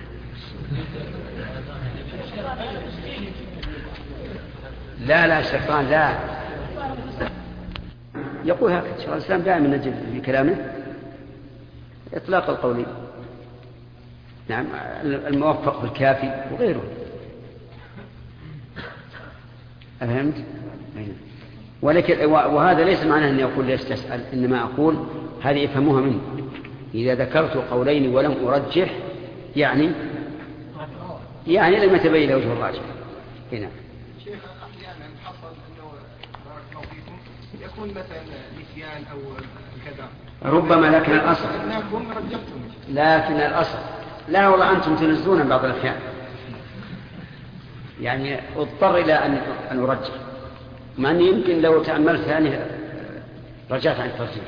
لا لا شيطان لا. يقول هكذا شيخ الإسلام دائما نجد في كلامه إطلاق القول. نعم الموفق بالكافي وغيره. أفهمت؟ ولكن وهذا ليس معناه أني أقول ليش تسأل إنما أقول هذه يفهموها منه. إذا ذكرت قولين ولم أرجح يعني يعني لم يتبين وجه الراجح. هنا شيخ أحيانا حصل أنه بارك الله فيكم يكون مثلا نسيان أو كذا ربما لكن الأصل أنكم رجحتم لكن الأصل لا والله أنتم تنزلون بعض الأحيان يعني اضطر إلى أن أن أرجح مع أني يمكن لو تأملت ثاني رجعت عن الترجيح.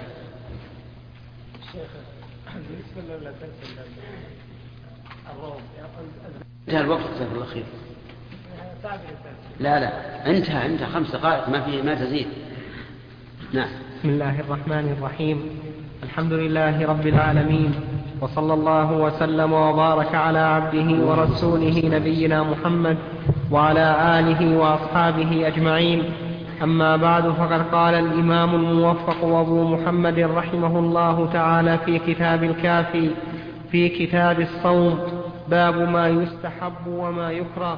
بالنسبة للدرس الروم انتهى الوقت جزاك الله خير. لا لا انتهى انتهى خمس دقائق ما في ما تزيد. نعم. بسم الله الرحمن الرحيم. الحمد لله رب العالمين وصلى الله وسلم وبارك على عبده ورسوله نبينا محمد وعلى آله وأصحابه أجمعين. أما بعد، فقد قال الإمام الموفق أبو محمد رحمه الله تعالى في كتاب الكافي في كتاب الصوم: باب ما يستحب وما يكره.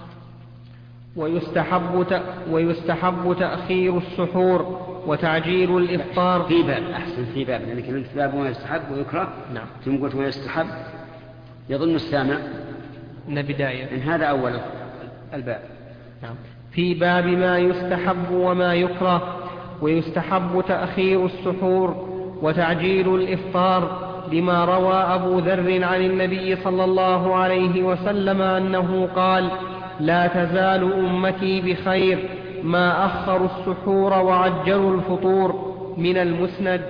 ويستحب, ويستحب تأخير السحور وتعجيل الإفطار. في باب أحسن في باب لأن كلمة باب ما يستحب ويكره. نعم. ثم قلت ويستحب يظن السامع إن بداية إن هذا أول الباب. نعم. في باب ما يستحب وما يكره. ويستحب تأخير السحور وتعجيل الإفطار، لما روى أبو ذر عن النبي صلى الله عليه وسلم أنه قال: لا تزال أمتي بخير ما أخروا السحور وعجلوا الفطور. من المسند.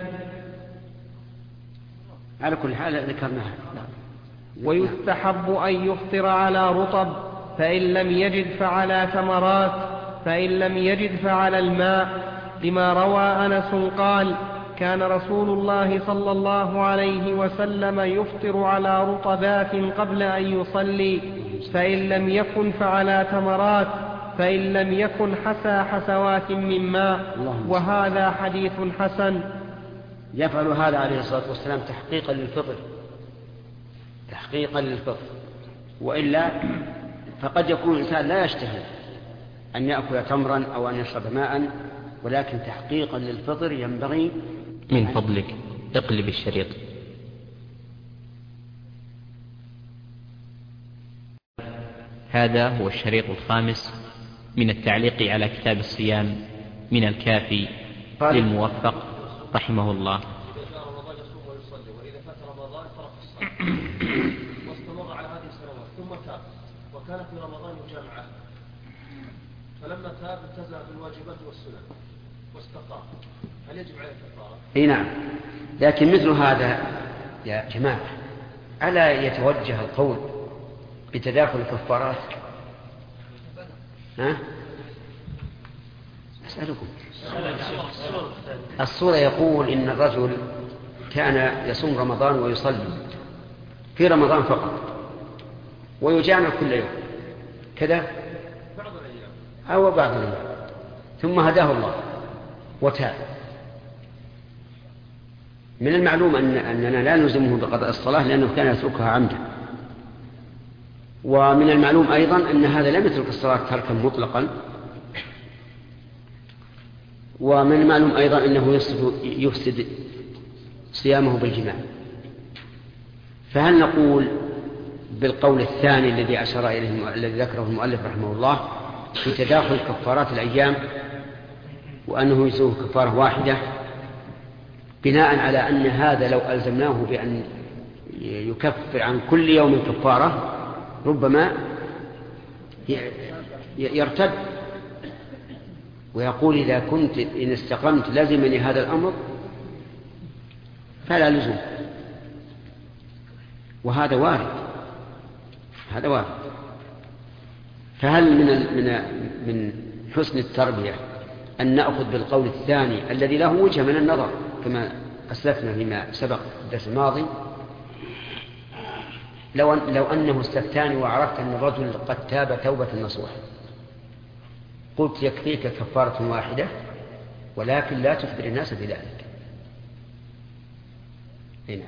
على كل حال ذكرناها. ويستحب أن يفطر على رطب، فإن لم يجد فعلى تمرات، فإن لم يجد فعلى الماء، لما روى أنس قال: كان رسول الله صلى الله عليه وسلم يفطر على رطبات قبل أن يصلي، فإن لم يكن فعلى تمرات، فإن لم يكن حسى حسوات من ماء. وهذا حديث حسن. يفعل هذا عليه الصلاة والسلام تحقيقا للفطر تحقيقا للفطر وإلا فقد يكون الإنسان لا يشتهي أن يأكل تمرا أو أن يشرب ماء، ولكن تحقيقا للفطر ينبغي. من فضلك اقلب الشريط. هذا هو الشريط الخامس من التعليق على كتاب الصيام من الكافي للموفق رحمه الله. إذا جاء رمضان يصوم ويصلي، وإذا فات رمضان ترك الصلاة واستمر على هذه السنوات ثم تاب، وكان في رمضان يجامع أهله، فلما تاب التزم بالواجبات والسنن واستقام، هل يجب عليه الكفارة؟ اي نعم، لكن مثل هذا يا جماعة ألا يتوجه القول بتداخل الكفارات؟ ها؟ أسألكم. الصورة يقول إن الرجل كان يصوم رمضان ويصلي في رمضان فقط ويجامع كل يوم كذا أو بعض الأيام، ثم هداه الله وتاب. من المعلوم أن أننا لا نلزمه بقضاء الصلاة لأنه كان يتركها عمدا، ومن المعلوم أيضا أن هذا لم يترك الصلاة تركا مطلقا، ومن المعلوم أيضا أنه يفسد صيامه بالجماع. فهل نقول بالقول الثاني الذي أشار إليه الذي ذكره المؤلف رحمه الله في تداخل كفارات الأيام وأنه يسوه كفارة واحدة، بناء على أن هذا لو ألزمناه بأن يكفر عن كل يوم كفارة ربما يرتد ويقول إذا كنت إن استقمت لازمني هذا الأمر فلا لزوم، وهذا وارد هذا وارد. فهل من من من حسن التربية أن نأخذ بالقول الثاني الذي له وجه من النظر كما أسلفنا فيما سبق الدرس الماضي، لو, أن لو أنه استفتاني وعرفت أن الرجل قد تاب توبة نصوح قلت يكفيك كفارة واحدة ولكن لا تخبر الناس بذلك. نعم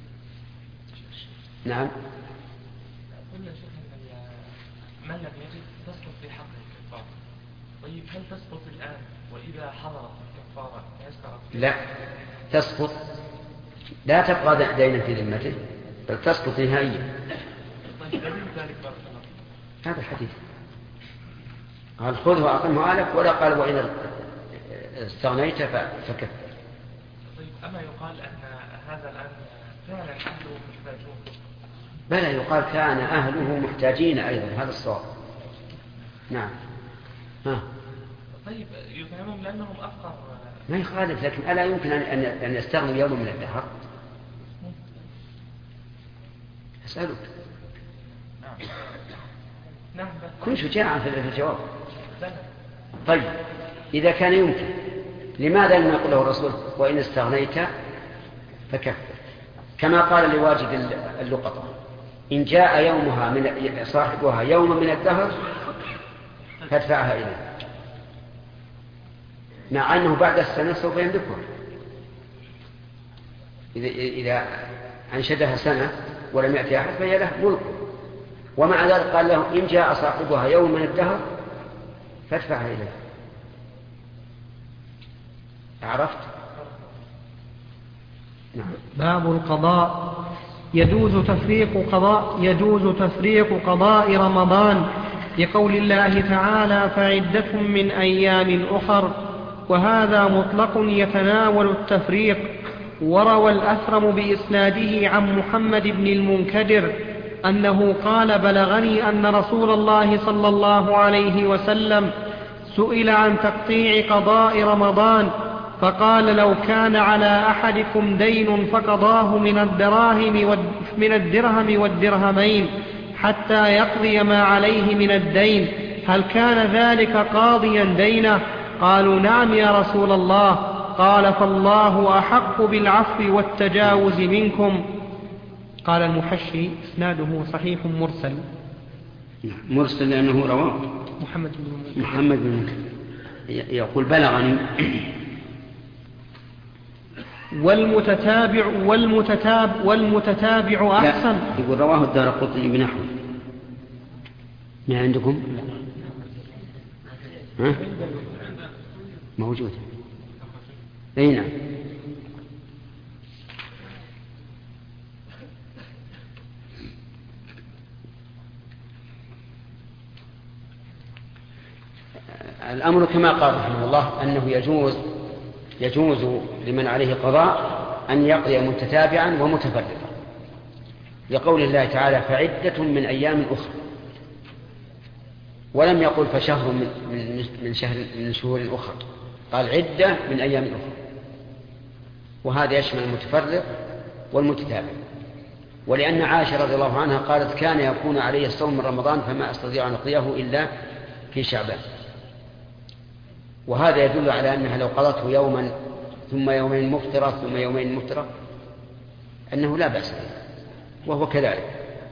نعم. قلنا شيخنا من لم يجد تسقط في حقه الكفارة. طيب هل تسقط الآن وإذا حضرت الكفارة يستغرق؟ لا تسقط، لا تبقى دينا في ذمته بل تسقط نهائيا. طيب دليل ذلك بارك الله هذا الحديث قال خذه وأقمه آلك، ولا قال وإن استغنيت فكفر. طيب أما يقال أن هذا الآن فعلا أهله محتاجون؟ بلى يقال كان أهله محتاجين أيضا، هذا الصواب. نعم. ها. طيب يفهمون لأنهم أفقر ما يخالف، لكن ألا يمكن أن أن يستغني يوم من الدهر؟ أسألك. نعم نعم. كن شجاعا في الجواب. طيب إذا كان يمكن لماذا لم يقول له الرسول وإن استغنيت فكفر؟ كما قال لواجد اللقطة: إن جاء يومها من صاحبها يوما من الدهر فادفعها إليه، مع أنه بعد السنة سوف يملكها. إذا أنشدها سنة ولم يأتي أحد فهي له ملك، ومع ذلك قال له: إن جاء صاحبها يوم من الدهر فادفعها إليه. عرفت؟ نعم. باب القضاء. يجوز تفريق قضاء يجوز تفريق قضاء رمضان لقول الله تعالى: فعدة من أيام أخر، وهذا مطلق يتناول التفريق. وروى الأثرم بإسناده عن محمد بن المنكدر أنه قال: بلغني أن رسول الله صلى الله عليه وسلم سئل عن تقطيع قضاء رمضان فقال: لو كان على أحدكم دين فقضاه من الدراهم من الدرهم والدرهمين حتى يقضي ما عليه من الدين، هل كان ذلك قاضيا دينه؟ قالوا: نعم يا رسول الله. قال: فالله أحق بالعفو والتجاوز منكم. قال المحشي: إسناده صحيح مرسل. مرسل لأنه رواه محمد بن محمد بن يقول: بلغني. والمتتابع والمتتابع والمتتابع أحسن. يقول: رواه الدارقطني بنحو. ما عندكم؟ ها؟ موجود. أي نعم. الأمر كما قال رحمه الله أنه يجوز يجوز لمن عليه قضاء أن يقضي متتابعا ومتفرقا، لقول الله تعالى: فعدة من أيام أخرى، ولم يقل فشهر من, من, من, شهر من شهور أخرى، قال عدة من أيام أخرى، وهذا يشمل المتفرق والمتتابع. ولأن عائشة رضي الله عنها قالت: كان يكون علي الصوم من رمضان فما أستطيع أن أقضيه إلا في شعبان. وهذا يدل على أنها لو قضته يوما ثم يومين مفترة ثم يومين مفترة أنه لا بأس به، وهو كذلك.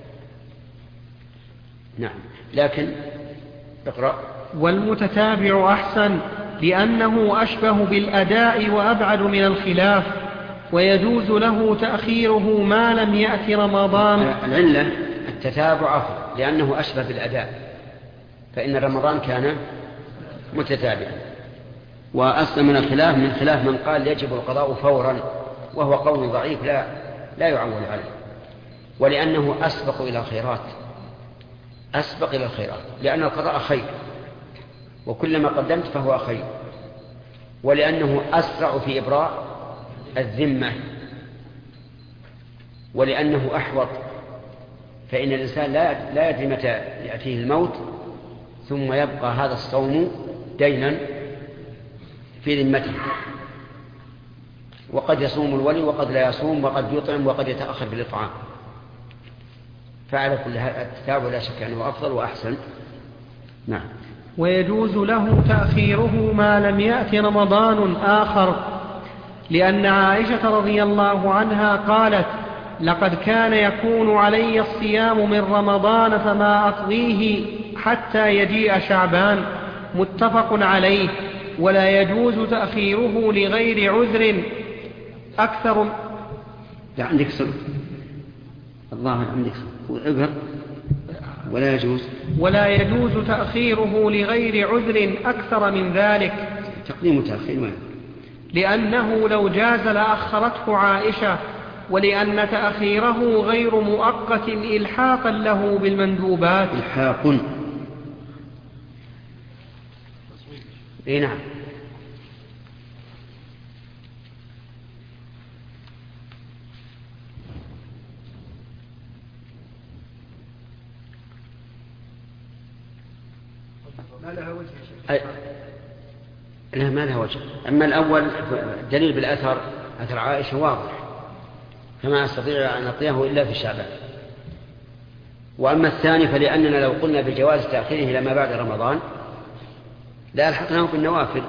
نعم. لكن اقرأ. والمتتابع أحسن لأنه أشبه بالأداء وأبعد من الخلاف، ويجوز له تأخيره ما لم يأت رمضان. العلة التتابع أفضل لأنه أشبه بالأداء، فإن رمضان كان متتابعا. وأصل من الخلاف من خلاف من قال يجب القضاء فورا، وهو قول ضعيف لا لا يعول عليه، ولأنه أسبق إلى الخيرات أسبق إلى الخيرات لأن القضاء خير، وكلما قدمت فهو خير، ولأنه أسرع في إبراء الذمة، ولأنه أحوط، فإن الإنسان لا لا يدري متى يأتيه الموت ثم يبقى هذا الصوم دينا في ذمته، وقد يصوم الولي وقد لا يصوم، وقد يطعم وقد يتأخر بالإطعام. فعلى كل هذا التتابع لا شك أنه أفضل وأحسن. نعم. ويجوز له تأخيره ما لم يأت رمضان آخر، لأن عائشة رضي الله عنها قالت: لقد كان يكون علي الصيام من رمضان فما أقضيه حتى يجيء شعبان، متفق عليه. ولا يجوز تأخيره لغير عذر أكثر. لا عندك سر الله عندك سر. ولا يجوز ولا يجوز تأخيره لغير عذر أكثر من ذلك. تقديم وتأخير ما لأنه لو جاز لأخرته عائشة، ولأن تأخيره غير مؤقت إلحاقا له بالمندوبات. إلحاق. إيه نعم. ما لها وجه أي... لا ما لها وجه. أما الأول دليل بالأثر، أثر عائشة واضح، فما أستطيع أن أطيه إلا في شعبان. وأما الثاني فلأننا لو قلنا بجواز تأخيره لما بعد رمضان لا ألحقناه بالنوافل،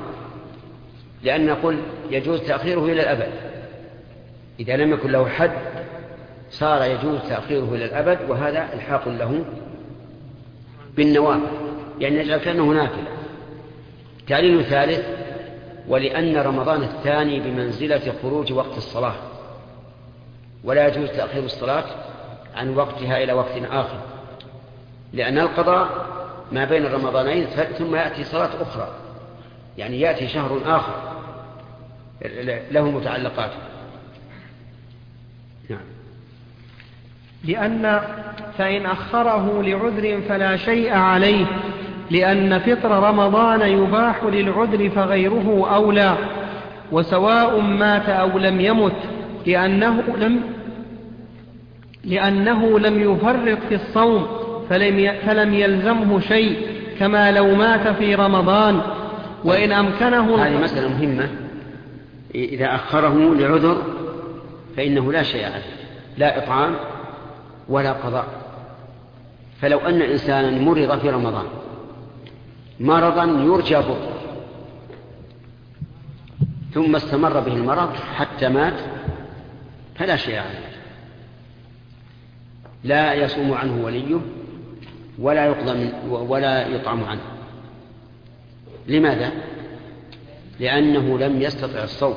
لأن نقول يجوز تأخيره إلى الأبد إذا لم يكن له حد صار يجوز تأخيره إلى الأبد، وهذا الحاق له بالنوافل، يعني يجعل كأنه نافلة. تعليل ثالث: ولأن رمضان الثاني بمنزلة خروج وقت الصلاة، ولا يجوز تأخير الصلاة عن وقتها إلى وقت آخر، لأن القضاء ما بين الرمضانين ثم يأتي صلاة أخرى، يعني يأتي شهر آخر له متعلقات. نعم. لأن فإن أخره لعذر فلا شيء عليه، لأن فطر رمضان يباح للعذر فغيره أولى، وسواء مات أو لم يمت، لأنه لم, لأنه لم يفرط في الصوم فلم, فلم يلزمه شيء، كما لو مات في رمضان. وإن أمكنه هذه مسألة مهمة. إذا أخره لعذر فإنه لا شيء عليه، لا إطعام ولا قضاء. فلو أن إنسانا مرض في رمضان مرضا يرجى برؤه، ثم استمر به المرض حتى مات، فلا شيء عليه، لا يصوم عنه وليه ولا يقضى ولا يطعم عنه. لماذا؟ لأنه لم يستطع الصوم.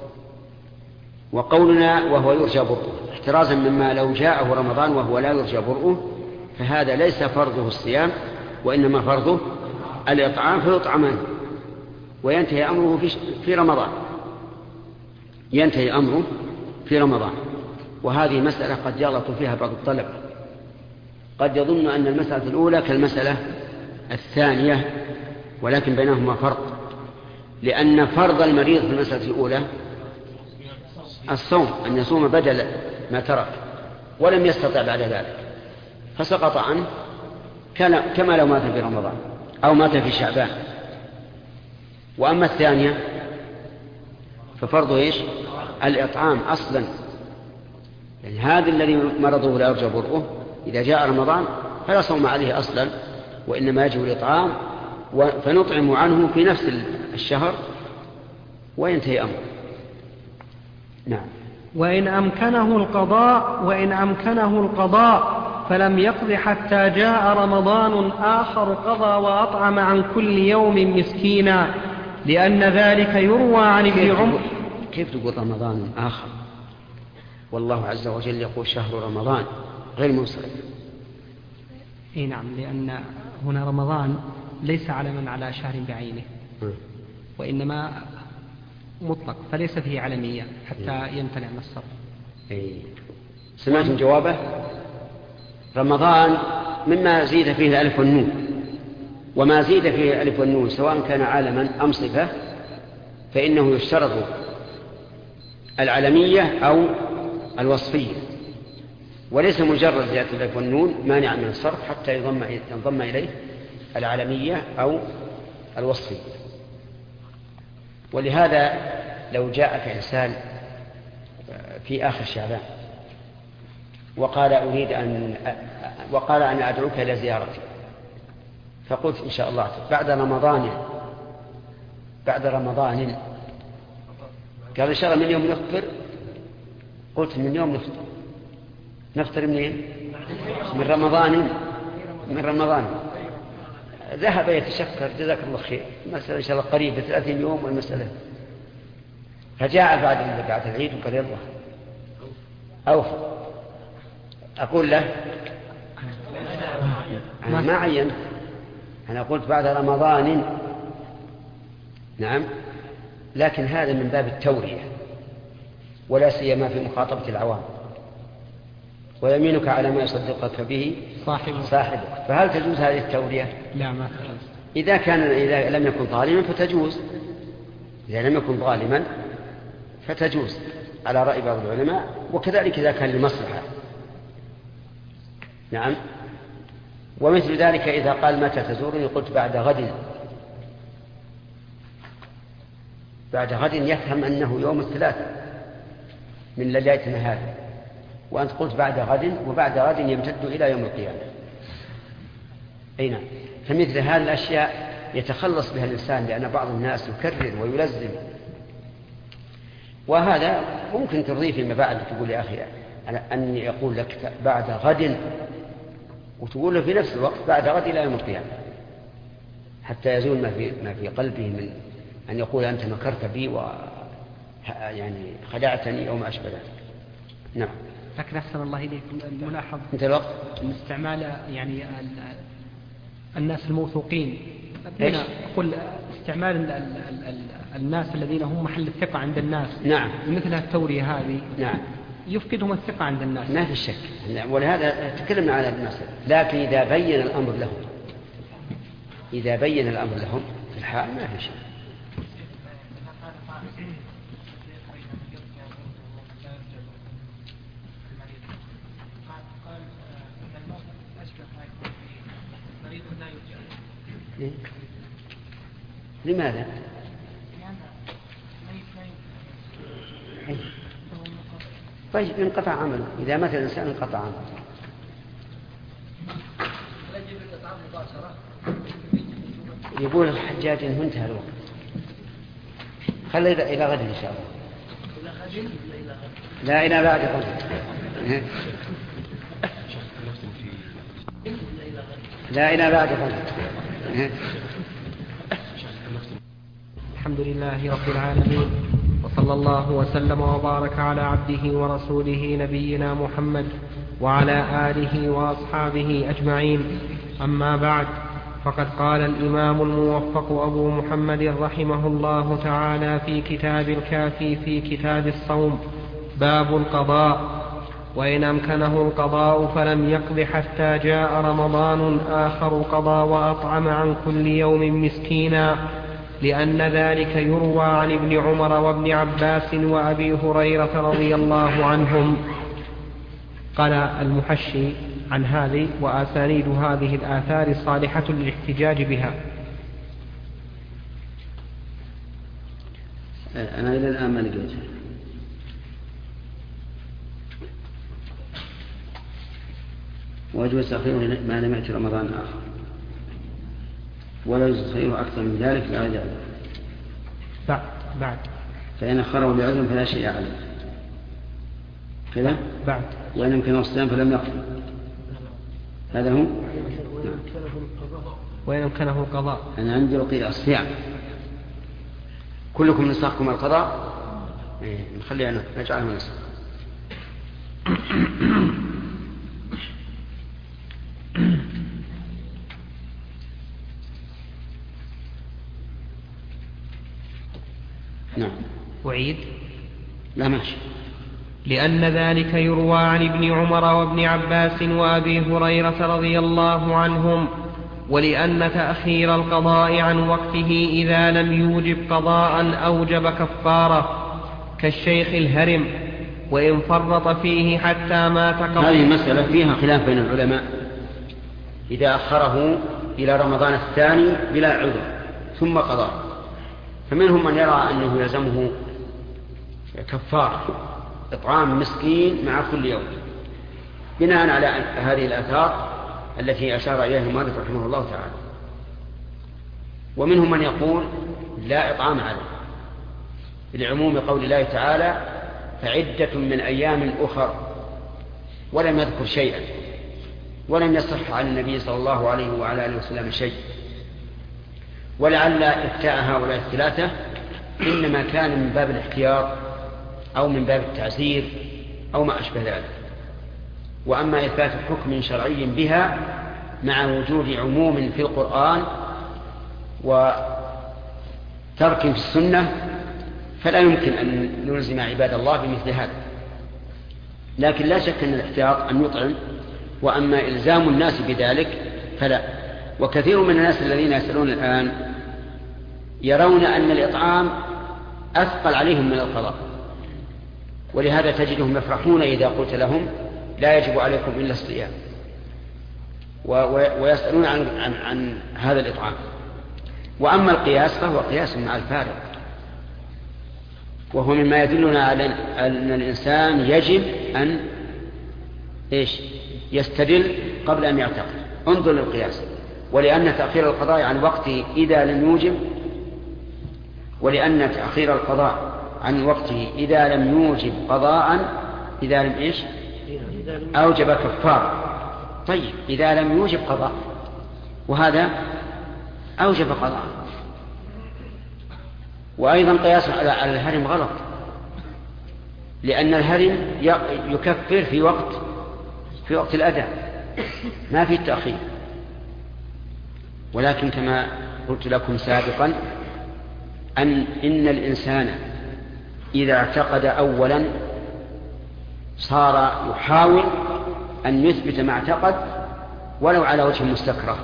وقولنا وهو يرجى برؤه احترازا مما لو جاءه رمضان وهو لا يرجى برؤه، فهذا ليس فرضه الصيام، وإنما فرضه الإطعام، فيطعم عنه وينتهي أمره في, في رمضان ينتهي أمره في رمضان. وهذه مسألة قد يغلط فيها بعض الطلبة، قد يظن أن المسألة الأولى كالمسألة الثانية، ولكن بينهما فرق، لأن فرض المريض في المسألة الأولى الصوم، أن يصوم بدل ما ترك ولم يستطع بعد ذلك فسقط عنه كما لو مات في رمضان أو مات في شعبان. وأما الثانية ففرضه إيش؟ الإطعام أصلا، يعني هذا الذي مرضه لا يرجى برؤه إذا جاء رمضان فلا صوم عليه أصلا، وإنما يجب الإطعام، فنطعم عنه في نفس الشهر وينتهي أمره. نعم. وإن أمكنه القضاء وإن أمكنه القضاء فلم يقض حتى جاء رمضان آخر قضى وأطعم عن كل يوم مسكينا، لأن ذلك يروى عن ابن عمر. كيف تقول رمضان آخر؟ والله عز وجل يقول شهر رمضان غير منصرف. اي نعم، لأن هنا رمضان ليس علما على شهر بعينه، وإنما مطلق، فليس فيه علمية حتى يمتنع من الصرف. أي. سمعتم جوابه؟ رمضان مما زيد فيه الألف والنون، وما زيد فيه الألف والنون سواء كان عالما أم صفة فإنه يشترط العلمية أو الوصفية، وليس مجرد زيادة الألف والنون مانع من الصرف حتى ينضم إليه العلمية أو الوصفية. ولهذا لو جاءك إنسان في آخر شعبان وقال أريد أن وقال أنا أدعوك إلى زيارتي، فقلت إن شاء الله بعد رمضان بعد رمضان قال إن شاء الله من يوم نفطر، قلت من يوم نفطر نفطر منين؟ من رمضان من رمضان ذهب يتشكر جزاك الله خير، المسألة إن شاء الله قريبة ثلاثين يوم والمسألة، فجاء بعد بعد العيد وقال يلا أوفى. أقول له أنا ما عين، أنا قلت بعد رمضان. نعم، لكن هذا من باب التورية ولا سيما في مخاطبة العوام. ويمينك على ما يصدقك به صاحبك صاحبك فهل تجوز هذه التورية؟ لا، ما تجوز. إذا كان إذا لم يكن ظالما فتجوز، إذا لم يكن ظالما فتجوز على رأي بعض العلماء، وكذلك إذا كان لمصلحة. نعم. ومثل ذلك إذا قال متى تزورني قلت بعد غد، بعد غد يفهم أنه يوم الثلاثاء من ليلتنا هذا، وأنت قلت بعد غد، وبعد غد يمتد إلى يوم القيامة. أي نعم. فمثل هذه الأشياء يتخلص بها الإنسان، لأن بعض الناس يكرر ويلزم، وهذا ممكن ترضيه فيما بعد، تقول يا أخي أن يقول لك بعد غد وتقول له في نفس الوقت بعد غد إلى يوم القيامة، حتى يزول ما في, ما في قلبه من أن يقول أنت مكرت بي و يعني خدعتني أو ما أشبه ذلك. نعم. لكن أحسن الله إليكم الملاحظ انت الوقت استعمال يعني الناس الموثوقين، قل استعمال ال ال ال الناس الذين هم محل الثقة عند الناس. نعم. مثل التورية هذه. نعم. يفقدهم الثقة عند الناس. ما في شك، ولهذا تكلمنا على المسألة. لكن إذا بين الأمر لهم إذا بين الأمر لهم في الحال ما في شيء. لماذا؟ طيب انقطع عمله، إذا مات الإنسان انقطع عمله. يقول الحجاج إنه انتهى الوقت، خلي إلى غد إن شاء الله. لا إلى بعد غد. لا إلى بعد غد. الحمد لله رب العالمين، وصلى الله وسلم وبارك على عبده ورسوله نبينا محمد وعلى آله وأصحابه أجمعين. أما بعد، فقد قال الإمام الموفق أبو محمد رحمه الله تعالى في كتاب الكافي في كتاب الصوم: باب القضاء. وإن أمكنه القضاء فلم يقض حتى جاء رمضان آخر قضى وأطعم عن كل يوم مسكينا، لأن ذلك يروى عن ابن عمر وابن عباس وأبي هريرة رضي الله عنهم. قال المحشي عن هذه: وأسانيد هذه الآثار صالحة للاحتجاج بها. أنا إلى الآن ما لقيتها. ويجوز تأخيره ما لم يأتي رمضان آخر، ولا يجوز تأخيره أكثر من ذلك لا يجوز. بعد بعد فإن أخره بعذر فلا شيء عليه كذا. بعد وإن يمكن الصيام فلم يقضي. هذا هو. نعم. وإن يمكنه القضاء. أنا عندي رقية الصيام. كلكم نساقكم القضاء. إيه نخلي نجعله نساق. نعم. أعيد. لا ماشي. لأن ذلك يروى عن ابن عمر وابن عباس وأبي هريرة رضي الله عنهم، ولأن تأخير القضاء عن وقته إذا لم يوجب قضاء أوجب كفارة، كالشيخ الهرم، وإن فرط فيه حتى مات قبل. هذه المسألة فيها خلاف بين العلماء. إذا أخره إلى رمضان الثاني بلا عذر ثم قضى، فمنهم من يرى أنه يلزمه كفارة إطعام مسكين مع كل يوم، بناء على هذه الآثار التي أشار إليها المؤلف رحمه الله تعالى. ومنهم من يقول لا إطعام عليه، لعموم قول الله تعالى: فعدة من أيام أخر، ولم يذكر شيئا، ولم يصح عن النبي صلى الله عليه وعلى آله وسلم شيء. ولعل إفتاء هؤلاء الثلاثة إنما كان من باب الاحتياط أو من باب التعزير أو ما أشبه ذلك. وأما إثبات حكم شرعي بها مع وجود عموم في القرآن وترك في السنة فلا يمكن أن نلزم عباد الله بمثل هذا. لكن لا شك أن الاحتياط أن يطعم، وأما إلزام الناس بذلك فلا. وكثير من الناس الذين يسألون الآن يرون أن الإطعام أثقل عليهم من القضاء، ولهذا تجدهم يفرحون إذا قلت لهم لا يجب عليكم إلا الصيام، ويسألون عن, عن, عن هذا الإطعام. وأما القياس فهو قياس مع الفارق، وهو مما يدلنا على أن الإنسان يجب أن إيش يستدل قبل أن يعتقد. انظر للقياس. ولأن تأخير القضاء عن وقته إذا لم يوجب ولأن تأخير القضاء عن وقته إذا لم يوجب قضاء إذا لم إيش أوجب كفارة. طيب إذا لم يوجب قضاء وهذا أوجب قضاء. وأيضا قياس على الهرم غلط، لأن الهرم يكفر في وقت في وقت الأداء، ما في التأخير. ولكن كما قلت لكم سابقا أن إن الإنسان إذا اعتقد أولا صار يحاول أن يثبت ما اعتقد ولو على وجه مستكره.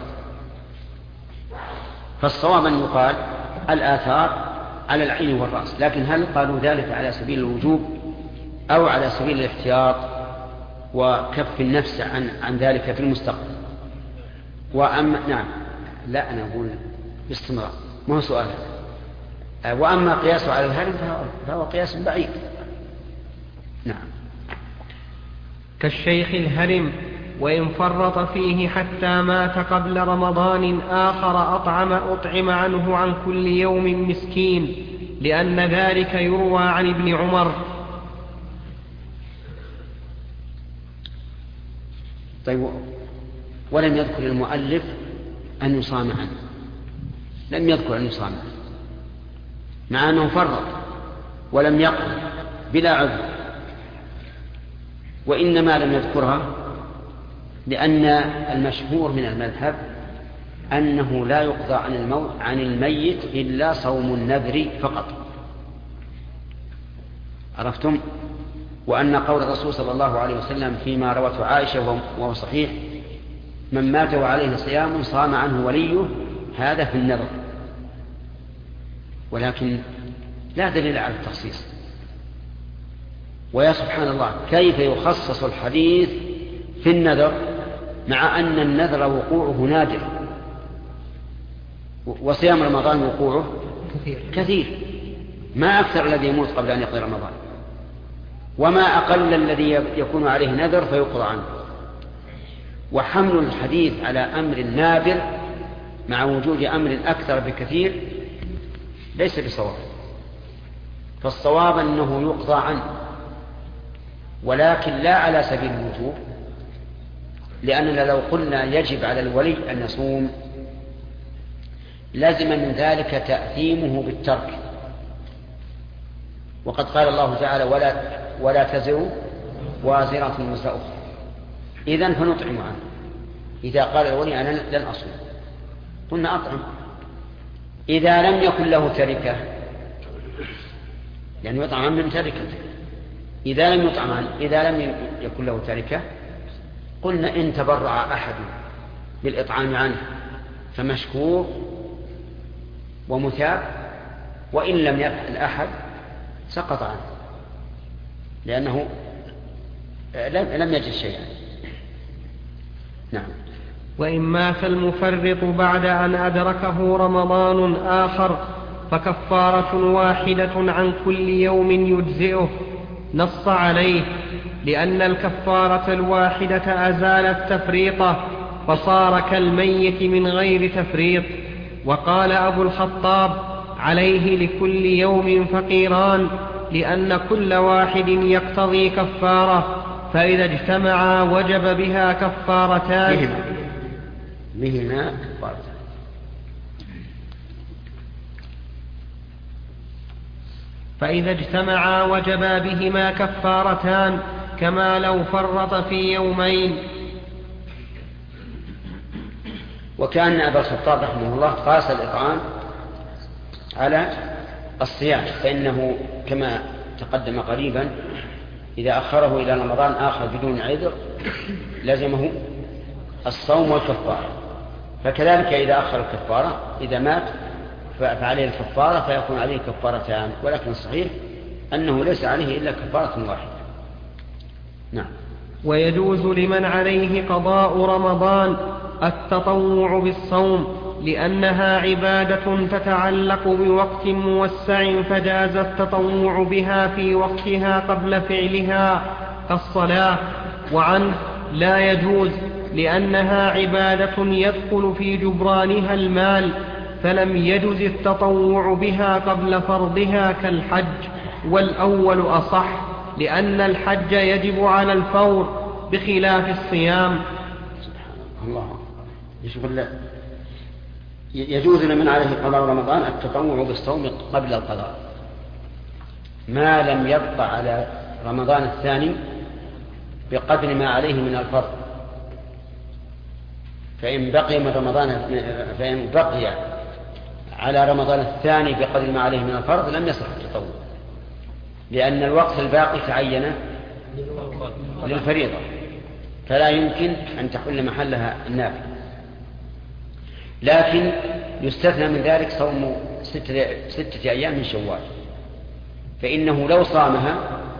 فالصواب أن يقال الآثار على العين والرأس، لكن هل قالوا ذلك على سبيل الوجوب أو على سبيل الاحتياط وكف النفس عن, عن ذلك في المستقبل؟ وأما نعم لا أنا أقول باستمرار ما هو سؤال. وأما قياسه على الهرم فهو قياس بعيد. نعم. كالشيخ الهرم وإن فرط فيه حتى مات قبل رمضان آخر أطعم أطعم عنه عن كل يوم مسكين، لأن ذلك يروى عن ابن عمر. طيب ولم يذكر المؤلف أن يصام عنه، لم يذكر أن يصام عنه مع أنه فرط ولم يقل بلا عذر، وإنما لم يذكرها لأن المشهور من المذهب أنه لا يقضى عن الموت عن الميت إلا صوم النذر فقط. عرفتم؟ وأن قول الرسول صلى الله عليه وسلم فيما روته عائشة وهو صحيح من مات وعليه صيام صام عنه وليه، هذا في النذر، ولكن لا دليل على التخصيص. ويا سبحان الله كيف يخصص الحديث في النذر مع أن النذر وقوعه نادر وصيام رمضان وقوعه كثير, كثير. ما أكثر الذي يموت قبل أن يقضي رمضان، وما أقل الذي يكون عليه نذر فيقضى عنه. وحمل الحديث على أمر نادر مع وجود أمر أكثر بكثير ليس بصواب. فالصواب أنه يقضى عنه، ولكن لا على سبيل الوجوب، لأننا لو قلنا يجب على الولي أن يصوم لازم من ذلك تأثيمه بالترك. وقد قال الله تعالى ولا, ولا تزر وازرة وزر أخرى، إذن فنطعم عنه. إذا قال الولي أنا لن أصوم قلنا أطعم. إذا لم يكن له تركة، لأنه يطعم عنه من تركة، إذا لم يطعم عنه إذا لم يكن له تركة قلنا إن تبرع أحد بالإطعام عنه فمشكور ومثاب، وإن لم يفعل أحد سقط عنه لأنه لم يجد شيئا. نعم. وإن مات المفرط بعد أن أدركه رمضان آخر فكفارة واحدة عن كل يوم يجزئه، نص عليه لأن الكفارة الواحدة أزالت تفريطه فصار كالميت من غير تفريط. وقال أبو الخطاب عليه لكل يوم فقيران، لأن كل واحد يقتضي كفارة، فإذا اجتمعا وجب بها كفارتان. بهما كفارتان. فإذا اجتمعا وجبا بهما كفارتان كما لو فرط في يومين. وكان أبا الخطاب رحمه الله قاس الإطعام على الصيام، فإنه كما تقدم قريبا إذا أخره إلى رمضان آخر بدون عذر لزمه الصوم والكفارة، فكذلك إذا أخر الكفارة إذا مات فعليه الكفارة فيكون عليه كفارتان، ولكن الصحيح أنه ليس عليه إلا كفارة واحدة. نعم. ويجوز لمن عليه قضاء رمضان التطوع بالصوم، لأنها عبادة تتعلق بوقت موسع فجاز التطوع بها في وقتها قبل فعلها كالصلاة. وعنه لا يجوز لأنها عبادة يدخل في جبرانها المال، فلم يجز التطوع بها قبل فرضها كالحج، والأول أصح لأن الحج يجب على الفور بخلاف الصيام. سبحان الله. يشوف يجوز لمن عليه قضاء رمضان التطوع بالصوم قبل القضاء ما لم يبقى على رمضان الثاني بقدر ما عليه من الفرض. فإن بقي من رمضان فإن بقي على رمضان الثاني بقدر ما عليه من الفرض لم يصح التطوع، لأن الوقت الباقي تعين للفريضة فلا يمكن أن تحل محلها النافلة. لكن يستثنى من ذلك صوم ستة, ستة أيام من شوال، فإنه لو صامها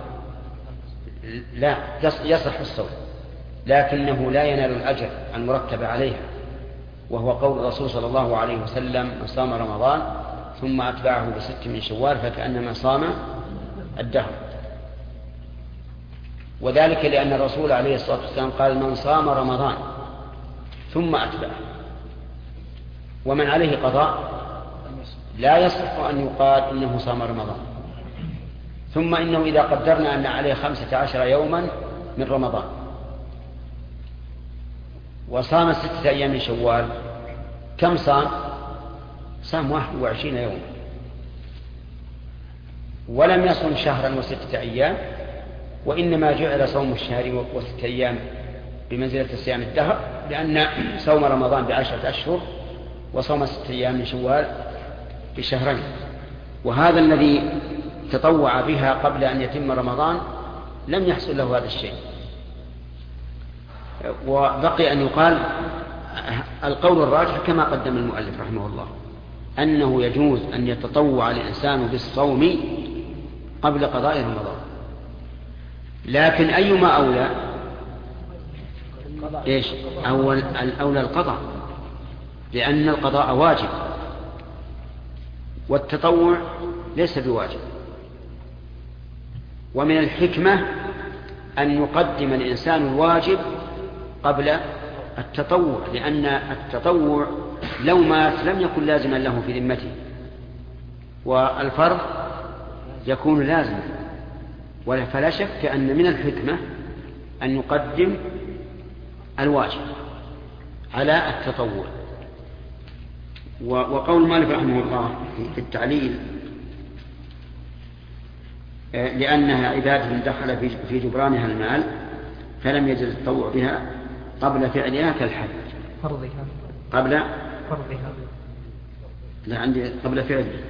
لا يصح الصوم، لكنه لا ينال الأجر المرتب عليها، وهو قول الرسول صلى الله عليه وسلم: من صام رمضان ثم أتبعه بست من شوال فكأنما صام الدهر. وذلك لأن الرسول عليه الصلاة والسلام قال: من صام رمضان ثم أتبعه. ومن عليه قضاء لا يصح أن يقال إنه صام رمضان. ثم إنه إذا قدرنا أن عليه خمسة عشر يوما من رمضان وصام ستة أيام من شوال، كم صام؟ صام واحد وعشرين يوما، ولم يصم شهرا وستة أيام، وإنما جعل صوم الشهر وستة أيام بمنزلة صيام الدهر، لأن صوم رمضان بعشرة أشهر وصوم ستة أيام من شوال بشهرين. وهذا الذي تطوع بها قبل أن يتم رمضان لم يحصل له هذا الشيء. وبقي أن يقال القول الراجح كما قدم المؤلف رحمه الله، أنه يجوز أن يتطوع الإنسان بالصوم قبل قضاء رمضان. لكن أيما أولى؟ إيش؟ أول الأولى القضاء، لأن القضاء واجب والتطوع ليس بواجب. ومن الحكمة أن يقدم الإنسان الواجب قبل التطوع، لأن التطوع لو مات لم يكن لازما له في ذمته، والفرض يكون لازما. فلا شك أن من الحكمة أن يقدم الواجب على التطوع. وقول مالك رحمه الله في التعليل: لأنها عبادة دخل في جبرانها المال فلم يجد التطوع بها قبل فعلها كالحج. فرضها قبل فرضها لا عندي قبل فعلها،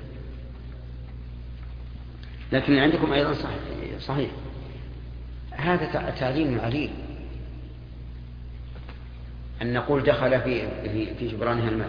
لكن عندكم أيضا صحيح, صحيح. هذا تعليل عليل أن نقول دخل في في جبرانها المال،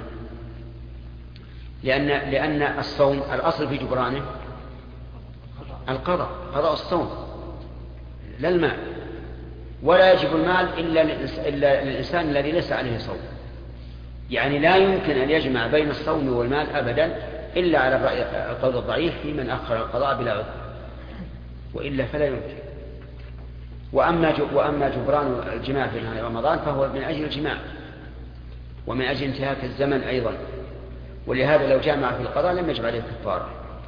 لأن لأن الصوم الأصل في جبرانه القضاء، قضاء الصوم لا المال، ولا يجب المال إلا للإنسان الذي ليس عليه صوم. يعني لا يمكن أن يجمع بين الصوم والمال أبدا إلا على القول الضعيف في من أخر القضاء بلا عذر، وإلا فلا يمكن. وأما وأما جبران الجماع في نهار رمضان فهو من أجل الجماع ومن أجل انتهاك الزمن أيضا، ولهذا لو جامع في القضاء لم يجب عليه كفارة.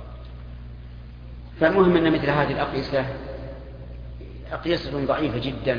فالمهم أن مثل هذه الأقيسة أقيسة ضعيفة جدا،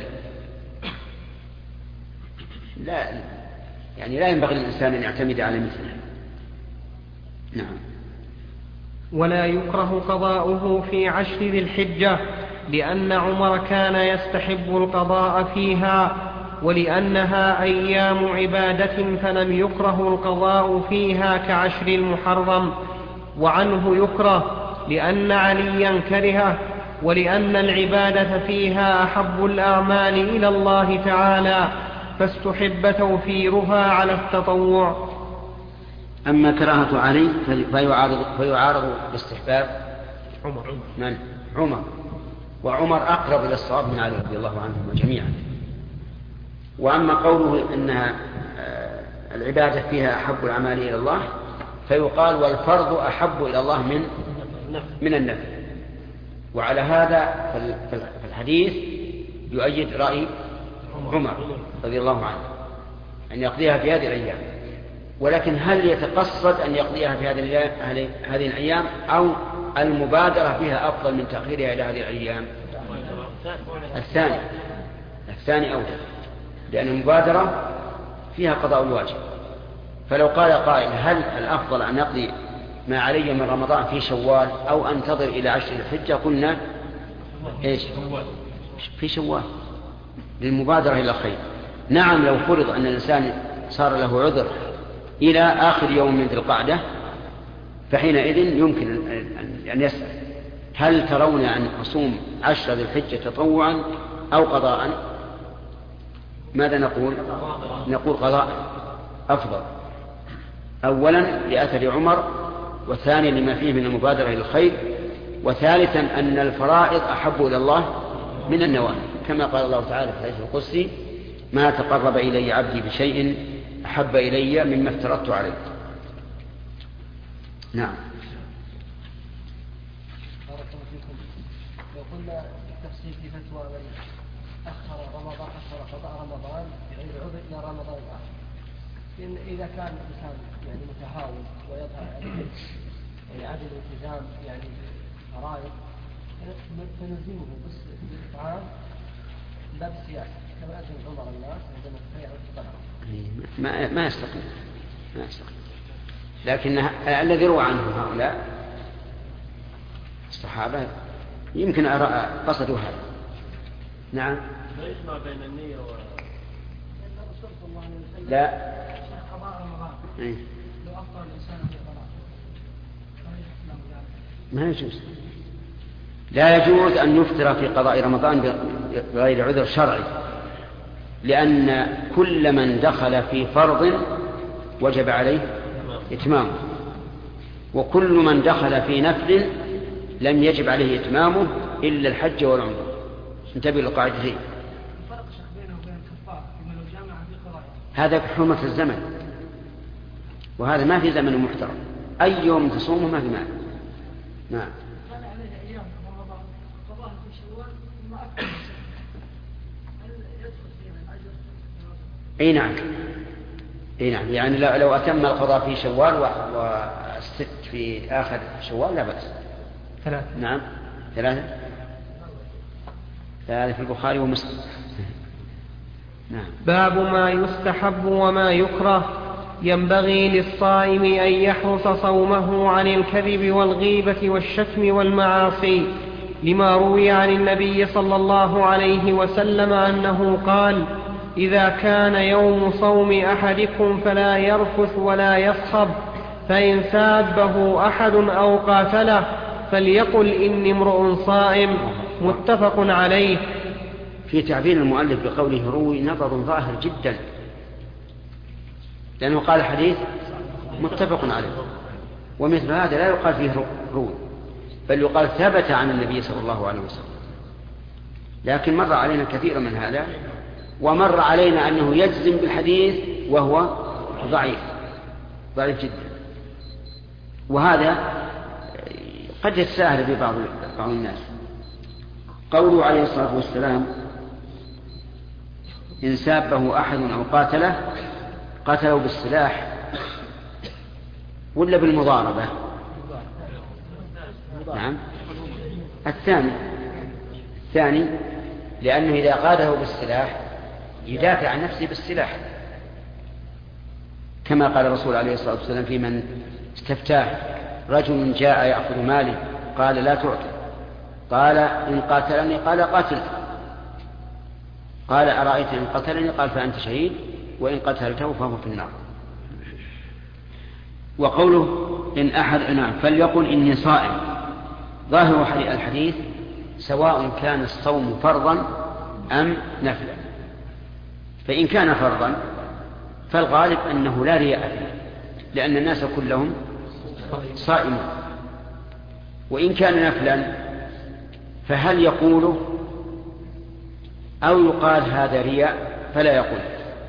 لا يعني لا ينبغي للإنسان أن يعتمد على مثلها. نعم. ولا يكره قضاؤه في عشر ذي الحجة، لأن عمر كان يستحب القضاء فيها، ولأنها أيام عبادة فلم يكره القضاء فيها كعشر المحرم. وعنه يكره لأن عليا كرهه، ولأن العبادة فيها أحب الأعمال إلى الله تعالى، فاستحب توفيرها على التطوع. أما كراهة علي فيعارض, فيعارض باستحباب عمر. من؟ عمر. وعمر أقرب إلى الصواب من علي رضي الله عنهم جميعا. وأما قوله أن العبادة فيها أحب الأعمال إلى الله فيقال والفرض أحب إلى الله من من النفل. وعلى هذا فالحديث يؤيد رأي عمر رضي الله عنه أن يقضيها في هذه الأيام. ولكن هل يتقصد أن يقضيها في هذه الأيام أو المبادرة بها أفضل من تأخيرها إلى هذه الأيام؟ الثاني الثاني أولى، لأن المبادرة فيها قضاء الواجب. فلو قال قائل هل الأفضل أن أقضي ما علي من رمضان في شوال أو أنتظر إلى عشر الحجة؟ قلنا إيش؟ في شوال للمبادرة إلى الخير. نعم لو فرض أن الإنسان صار له عذر إلى آخر يوم من ذي القعدة فحينئذ يمكن أن يسأل هل ترون أن أصوم عشر ذي الحجة تطوعا أو قضاء؟ ماذا نقول؟ نقول قضاء أفضل، أولا لأثر عمر، وثانيا لما فيه من المبادرة إلى الخير، وثالثا أن الفرائض أحب إلى الله من النوافل، كما قال الله تعالى في الحديث القدسي ما تقرب إلي عبدي بشيء أحب إلي مما افترضت عليه. نعم. بارك الله فيكم. لو قلنا التفصيل في فتوى من أخر رمضان أخر قضاء رمضان بغير عذر إلى رمضان الآخر، إن إذا كان الإنسان يعني متهاون ويظهر عليه يعني عدم الالتزام يعني فرائض فنلزمه بس بالإطعام لا بالسياسة كما ألزم عمر الناس عندما تبايعوا الطعام. ما ما يستقيم ما يستقيم. لكن الذي روى عنه هؤلاء الصحابة يمكن قصدوا هذا. نعم. ما يجمع بين النية و لا. قضاء رمضان. إيه؟ لو أفطر الإنسان في قضاء ما يجوز. لا يجوز أن يفطر في قضاء رمضان بغير عذر شرعي، لأن كل من دخل في فرض وجب عليه إتمامه، وكل من دخل في نفل لم يجب عليه إتمامه إلا الحج والعمرة. انتبه للقاعدتين. هذا بحرمة الزمن، وهذا ما في زمن محترم، أي يوم تصومه ما في معنى. نعم. اي نعم اي نعم يعني لو اتم القضاء في شوال والست في اخر شوال لا باس. ثلاثة. نعم ثلاثة. ثلاثة في البخاري ومسلم. نعم. باب ما يستحب وما يكره. ينبغي للصائم أن يحرص صومه عن الكذب والغيبة والشتم والمعاصي، لما روي عن النبي صلى الله عليه وسلم أنه قال: إذا كان يوم صوم أحدكم فلا يرفث ولا يصخب، فإن سابه أحد أو قاتله فليقل إني امرؤ صائم. متفق عليه. في تعبير المؤلف بقوله روي نظر ظاهر جدا، لأنه قال حديث متفق عليه، ومثل هذا لا يقال فيه روي، بل يقال ثبت عن النبي صلى الله عليه وسلم. لكن مر علينا كثير من هذا، ومر علينا أنه يجزم بالحديث وهو ضعيف ضعيف جدا، وهذا قد يتساهل ببعض بعض الناس. قوله عليه الصلاة والسلام: إن سابه أحد أو قاتله قتله بالسلاح ولا بالمضاربة؟ نعم الثاني الثاني لأنه إذا قاده بالسلاح يدافع عن نفسه بالسلاح، كما قال الرسول عليه الصلاة والسلام في من استفتاه: رجل جاء يأخذ مالي قال لا تعطي، قال إن قاتلني قال قاتلت، قال أرأيت إن قتلني قال فأنت شهيد، وإن قتلته فهو في النار. وقوله إن أحد نعم فليقل إني صائم، ظاهر الحديث سواء كان الصوم فرضا أم نفلا، فإن كان فرضا فالغالب أنه لا رياء فيه، لأن الناس كلهم صائمون. وإن كان نفلا فهل يقوله أو يقال هذا رياء فلا يقول؟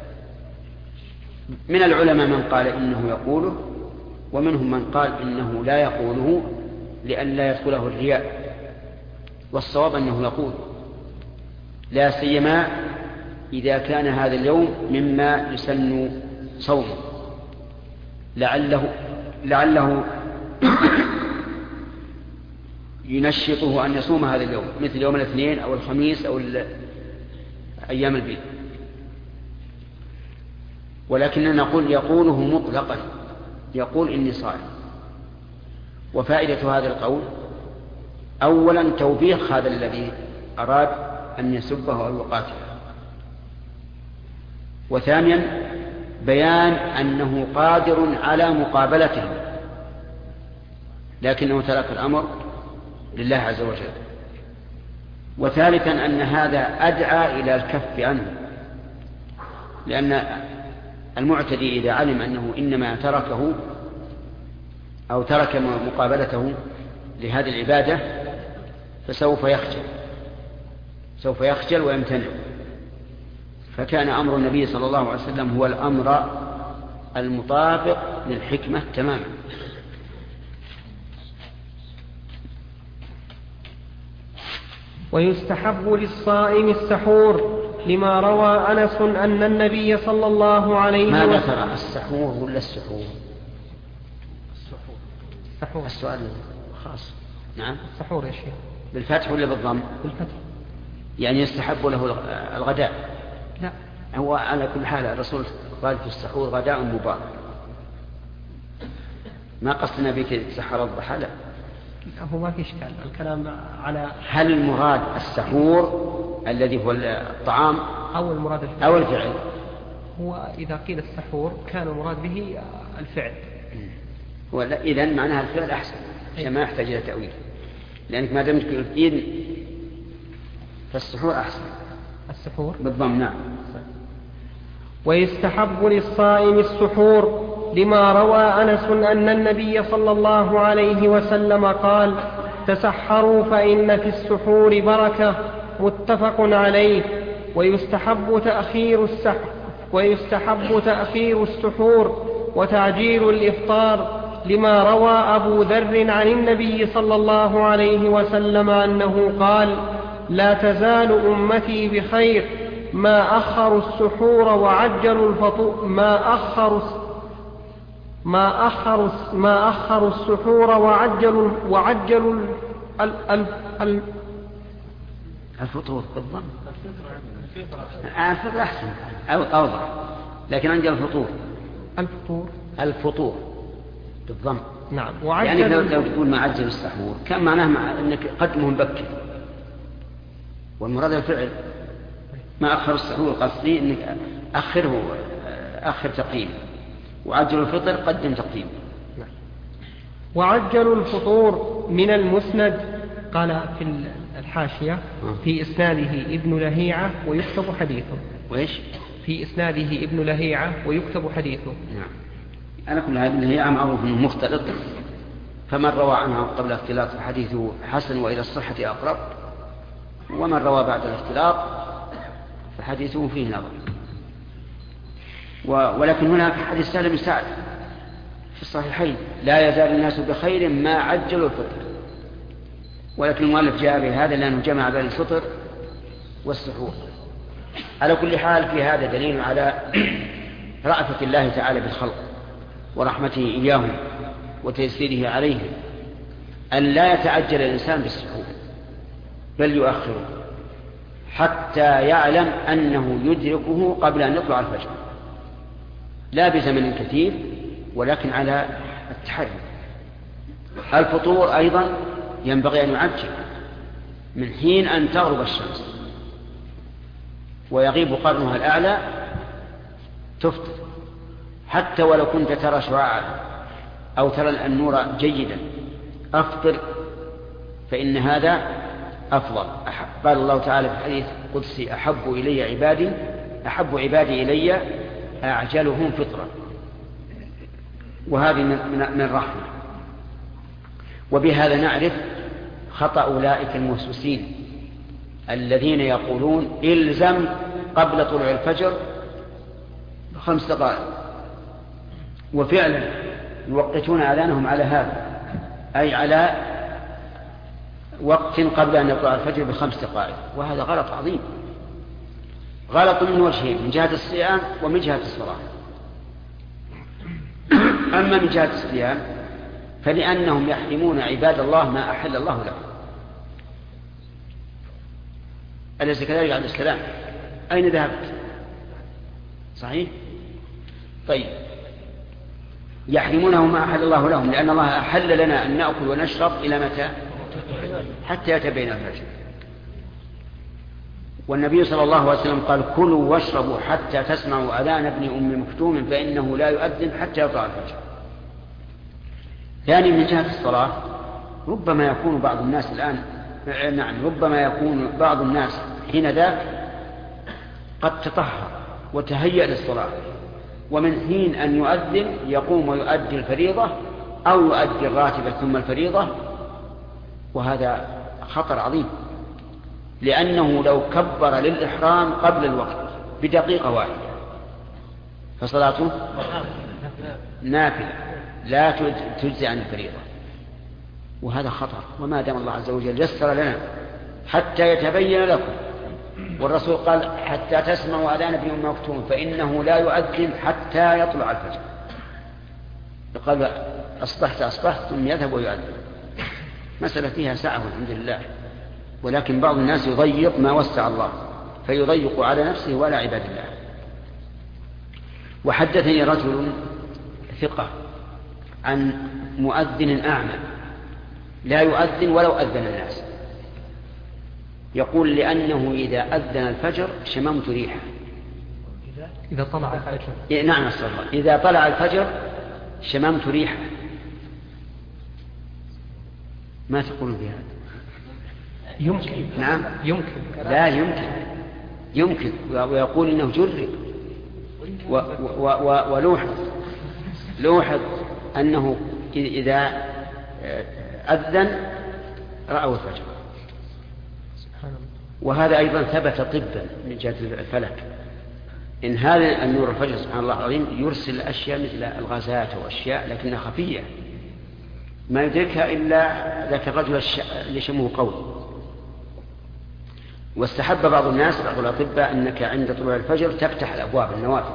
من العلماء من قال إنه يقوله، ومنهم من قال إنه لا يقوله لأن لا يدخله الرياء، والصواب أنه يقول، لا سيما إذا كان هذا اليوم مما يسن صومه، لعله لعله ينشطه أن يصوم هذا اليوم، مثل يوم الاثنين أو الخميس أو أيام البيض، ولكننا نقول يقوله مطلقا، يقول إني صائم. وفائدة هذا القول أولا توبيخ هذا الذي أراد أن يسبه أو يقاتله، وثانيا بيان أنه قادر على مقابلته لكنه ترك الأمر لله عز وجل، وثالثا أن هذا أدعى إلى الكف عنه، لأن المعتدي إذا علم أنه إنما تركه أو ترك مقابلته لهذه العبادة فسوف يخجل سوف يخجل ويمتنع. فكان أمر النبي صلى الله عليه وسلم هو الأمر المطابق للحكمة تماما. ويستحب للصائم السحور لما روى أنس أن النبي صلى الله عليه وسلم. ماذا ترى، السحور ولا السحور؟ السحور. السؤال خاص. نعم السحور يا شيخ. بالفتح ولا بالضم؟ بالفتح. يعني يستحب له الغداء؟ لا، هو على كل حال الرسول قال في السحور غداء مبارك، ما قصدنا بك تسحر الضحى. لا، هو ما في إشكال الكلام على هل المراد السحور الذي هو الطعام أو المراد الفعل؟ أو الفعل. هو إذا قيل السحور كان المراد به الفعل، إذن معناها الفعل أحسن عشان ما يحتاج إلى تأويل، لأنك ما دمت قلت فالسحور أحسن. السحور بالضم. نعم. ويستحب للصائم السحور لما روى أنس أن النبي صلى الله عليه وسلم قال: تسحروا فإن في السحور بركة، متفق عليه. ويستحب تأخير السحر ويستحب تأخير السحور وتعجيل الإفطار لما روى أبو ذر عن النبي صلى الله عليه وسلم أنه قال: لا تزال أمتي بخير ما أخروا السحور وعجلوا الفطور ما أخروا ما أخروا ما أخروا السحور وعجلوا وعجلوا ال ال ال الفطور بالضم. الفطور أحسن أو أوضح، لكن عندي الفطور الفطور الفطور بالضم. نعم. يعني لو تقول ما عجل السحور كان معناه مع أنك قدمه مبكر، والمراد الفعل. ما أخر السحور قصدي أنك أخره أخر تقييم، وعجل الفطر قدم تقييم. وعجل الفطور من المسند. قال في الحاشية: في إسناده ابن لهيعة ويكتب حديثه. وإيش؟ في إسناده ابن لهيعة ويكتب حديثه. نعم. أنا كل هذه اللهيعة معروف أنه مختلط، فمن روى عنها قبل الاختلاط فحديثه حسن وإلى الصحة أقرب، ومن روى بعد الاختلاط فحديثه فيه نظر. ولكن هناك حديث سالم بن سعد في الصحيحين: لا يزال الناس بخير ما عجلوا الفطر. ولكن المؤلف جاء بهذا لأنه جمع بين الفطر والسحور. على كل حال في هذا دليل على رأفة الله تعالى بالخلق ورحمته إياهم وتيسيره عليهم، أن لا يتعجل الإنسان بالسحور بل يؤخره حتى يعلم أنه يدركه قبل أن يطلع الفجر، لا بزمن كثير ولكن على التحري. الفطور أيضا ينبغي أن يعجل من حين أن تغرب الشمس ويغيب قرنها الأعلى تفطر، حتى ولو كنت ترى شعاعا أو ترى النور جيدا أفطر، فإن هذا أفضل. قال الله تعالى في الحديث القدسي: أحب إلي عبادي أحب عبادي إلي أعجلهم فطرا. وهذه من الرحمة. وبهذا نعرف خطأ أولئك الموسوسين الذين يقولون إلزم قبل طلوع الفجر بخمس دقائق، وفعلا يوقتون أذانهم على هذا، أي على وقت قبل أن يطلع الفجر بخمس دقائق، وهذا غلط عظيم. غلط من وجهين: من جهة الصيام ومن جهة الصلاة. أما من جهة الصيام فلأنهم يحرمون عباد الله ما أحل الله لهم. أليس كذلك عليه السلام؟ أين ذهبت؟ صحيح؟ طيب، يحرمونه ما أحل الله لهم، لأن الله أحل لنا أن نأكل ونشرب إلى متى؟ حتى يتبين الفجر. والنبي صلى الله عليه وسلم قال: كلوا واشربوا حتى تسمعوا أذان ابن أم مكتوم فإنه لا يؤذن حتى يطلع الفجر. ثاني، من جهة الصلاة، ربما يكون بعض الناس الآن نعم ربما يكون بعض الناس حين ذاك قد تطهر وتهيأ للصلاة، ومن حين أن يؤذن يقوم ويؤدي الفريضة أو يؤدي الراتبة ثم الفريضة، وهذا خطر عظيم، لأنه لو كبر للإحرام قبل الوقت بدقيقة واحدة فصلاته نافلة لا تجزي عن الفريضة، وهذا خطر. وما دام الله عز وجل يسر لنا حتى يتبين لكم، والرسول قال: حتى تسمعوا أذان ابن أم مكتوم فإنه لا يؤذن حتى يطلع الفجر. قال: أصبحت أصبحت ثم يذهب ويؤذن. مسألة فيها سعة والحمد لله، ولكن بعض الناس يضيق ما وسع الله، فيضيق على نفسه ولا عباد الله. وحدثني رجل ثقة عن مؤذن أعمى لا يؤذن ولو أذن الناس، يقول: لأنه إذا أذن الفجر شممت ريحه. إذا طلع الفجر إيه نعم الصلاة. إذا طلع الفجر شممت ريحه. ما تقولون بهذا؟ يمكن. نعم يمكن. لا يمكن يمكن ويقول إنه جرب. و و و ولوحظ لوحظ أنه إذا أذن رأوا الفجر. وهذا أيضا ثبت طبا من جهة الفلك، إن هذا النور الفجر سبحان الله العظيم يرسل أشياء مثل الغازات وأشياء لكنها خفية ما يدركها إلا ذاك الرجل اللي شمه قوي. واستحب بعض الناس بعض الأطباء أنك عند طلوع الفجر تفتح الأبواب النوافذ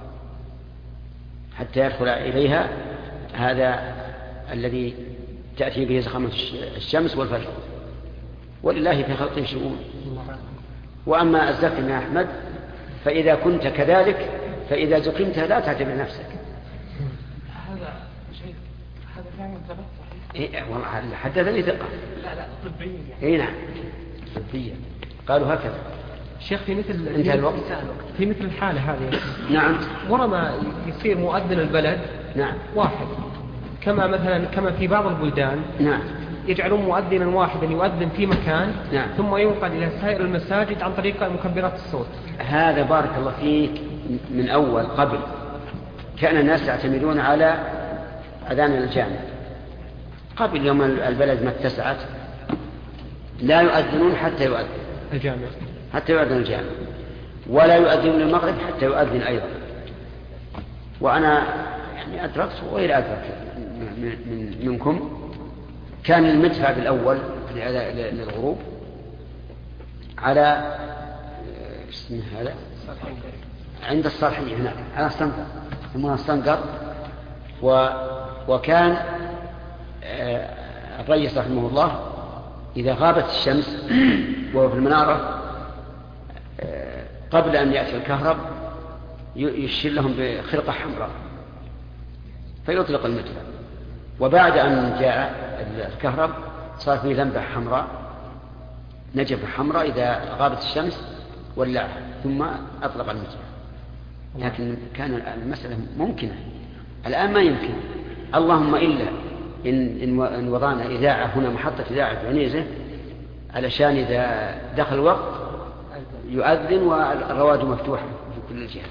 حتى يدخل إليها هذا الذي تأتي به زخمة الشمس والفجر، ولله في خلقه شؤون. وأما الزكم يا أحمد فإذا كنت كذلك فإذا زكمت لا تعتبر نفسك. هذا شيء هذا فعلا ثبت صحيح؟ إيه والله حدثني ثقة. لا لا طبيا يعني. إيه نعم طبيا قالوا هكذا. شيخ في مثل انتهى الوقت. في مثل الحالة هذه نعم ورما يصير مؤذن البلد نعم واحد، كما مثلا كما في بعض البلدان نعم يجعلون مؤذنا واحدا يؤذن في مكان نعم. ثم ينقل إلى سائر المساجد عن طريق مكبرات الصوت. هذا بارك الله فيك من أول قبل كان الناس يعتمدون على أذان الجامع. قبل يوم البلد ما اتسعت لا يؤذنون حتى يؤذن الجامع حتى يؤذن الجامع، ولا يؤذنون المغرب حتى يؤذن أيضا. وأنا يعني أدركت وغير أدرك من من منكم كان المدفع بالأول للغروب على اسمه هذا عند الصالحية هناك على الصنقر يسمونها الصنقر. و وكان الرئيس رحمه الله إذا غابت الشمس وهو في المنارة قبل أن يأتي الكهرب يشير لهم بخرقة حمراء فيطلق المدفع، وبعد أن جاء الكهرب صار فيه لمبة حمراء نجفة حمراء إذا غابت الشمس ولعها ثم أطلق المدفع. لكن كان المسألة ممكنة، الآن ما يمكن، اللهم إلا إن, إن وضعنا إذاعة هنا محطة إذاعة في عنيزة علشان إذا دخل الوقت يؤذن والرواد مفتوحة في كل الجهات.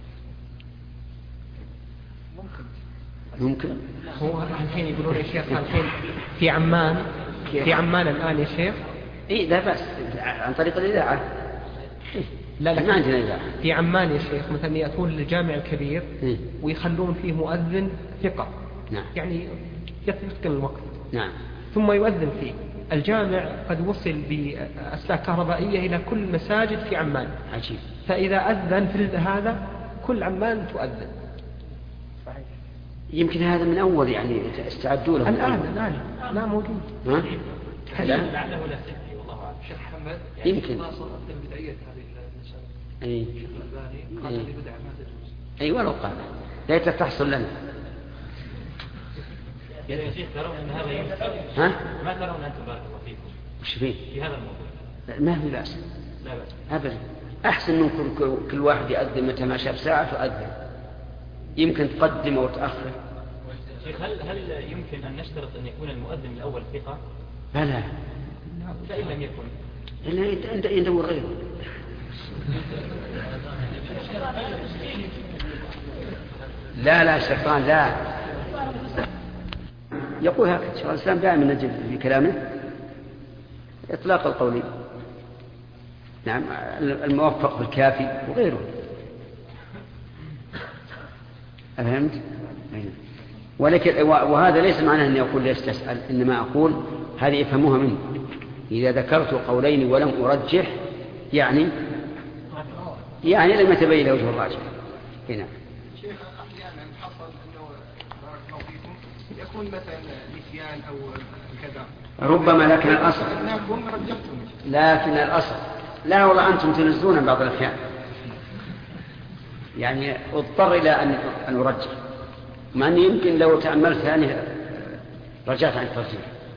ممكن هو الحين يقولون يا شيخ الحين في عمان في عمان الآن يا شيخ إيه لا بأس عن طريق الإذاعة. إيه؟ لا لا ما عندنا إذاعة. في عمان يا شيخ مثلا يأتون للجامع الكبير إيه؟ ويخلون فيه مؤذن ثقة نعم. يعني يتقن الوقت نعم. ثم يؤذن فيه. الجامع قد وصل بأسلاك كهربائية إلى كل مساجد في عمان. عجيب. فإذا أذن في هذا كل عمان تؤذن. يمكن هذا من أول يعني استعدوا له الآن الآن لا موجود. ها؟ لعله لا سيدي والله أعلم. شيخ محمد يمكن. ما صارت البداية هذه المسألة. أي أي, أي ولو قال ليت تحصل لنا. يا شيخ ترون أن هذا ينفع؟ ها؟ ما ترون أنتم بارك الله فيكم وش فيه؟ في هذا الموضوع؟ ما في بأس. لا بأس أبدا. أحسن من كل, كل واحد يقدم متى ما شاف ساعة تؤذن، يمكن تقدم أو تأخر. شيخ هل هل يمكن أن نشترط أن يكون المؤذن الأول ثقة؟ بلى. فإن لم يكن إلا أنت يدور غيره. لا لا شيطان لا. يقول هكذا شيخ الإسلام دائما نجد في كلامه إطلاق القولين. نعم الموفق بالكافي وغيره. أفهمت؟ ولكن وهذا ليس معناه أن يقول ليش تسأل، إنما أقول هذه يفهموها منه. إذا ذكرت قولين ولم أرجح يعني يعني لم يتبين وجه الراجح. هنا شيخ أحيانا حصل أنه بارك الله فيكم يكون مثلا نسيان أو كذا ربما، لكن الأصل أنكم رجحتم. لكن الأصل لا والله أنتم تنزلون بعض الأحيان، يعني اضطر إلى أن أن أرجح، مع أني يمكن لو تأملت ثاني رجعت عن الترجيح.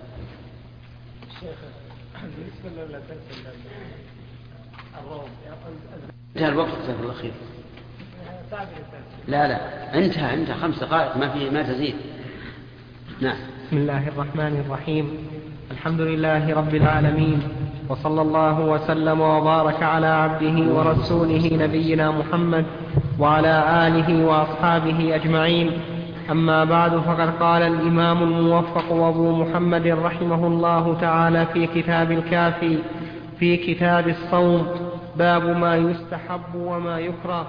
بالنسبة للدرس الروم انتهى الوقت جزاك الله خير. لا لا انتهى انتهى خمس دقائق ما في ما تزيد. نعم. بسم الله الرحمن الرحيم. الحمد لله رب العالمين، وصلى الله وسلم وبارك على عبده ورسوله نبينا محمد وعلى آله وأصحابه أجمعين. أما بعد، فقد قال الإمام الموفق أبو محمد رحمه الله تعالى في كتاب الكافي في كتاب الصوم: باب ما يستحب وما يكره.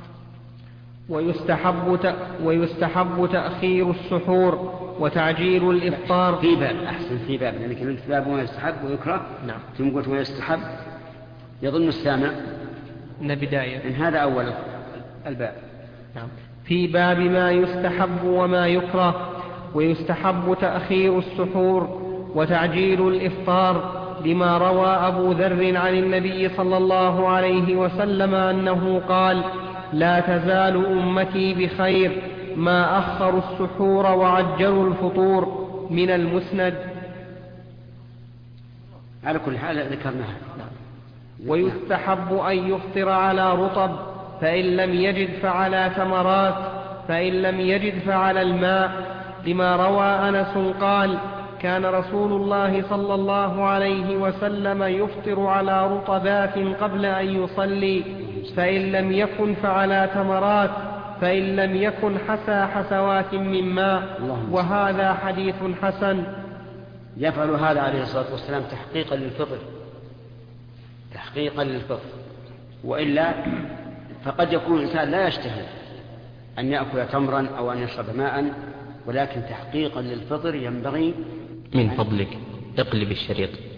ويستحب, ت... ويستحب تأخير السحور وتعجيل الإفطار. في باب أحسن في باب لأنك يعني باب ما يستحب ويكره. نعم. ثم قلت ويستحب يظن السامع إن بداية إن هذا أول الباب. نعم. في باب ما يستحب وما يكره. ويستحب تأخير السحور وتعجيل الإفطار، لما روى أبو ذر عن النبي صلى الله عليه وسلم أنه قال: لا تزال أمتي بخير ما أخروا السحور وعجلوا الفطور. من المسند. على كل حال ذكرناها. ويستحب أن يفطر على رطب، فإن لم يجد فعلى تمرات، فإن لم يجد فعلى الماء، لما روى أنس قال: كان رسول الله صلى الله عليه وسلم يفطر على رطبات قبل أن يصلي، فإن لم يكن فعلى تمرات، فإن لم يكن حسى حسوات من ماء. وهذا حديث حسن. يفعل هذا عليه الصلاة والسلام تحقيقا للفطر تحقيقا للفطر وإلا فقد يكون الإنسان لا يشتهي أن يأكل تمرا أو أن يشرب ماء، ولكن تحقيقا للفطر ينبغي. من فضلك اقلب الشريط.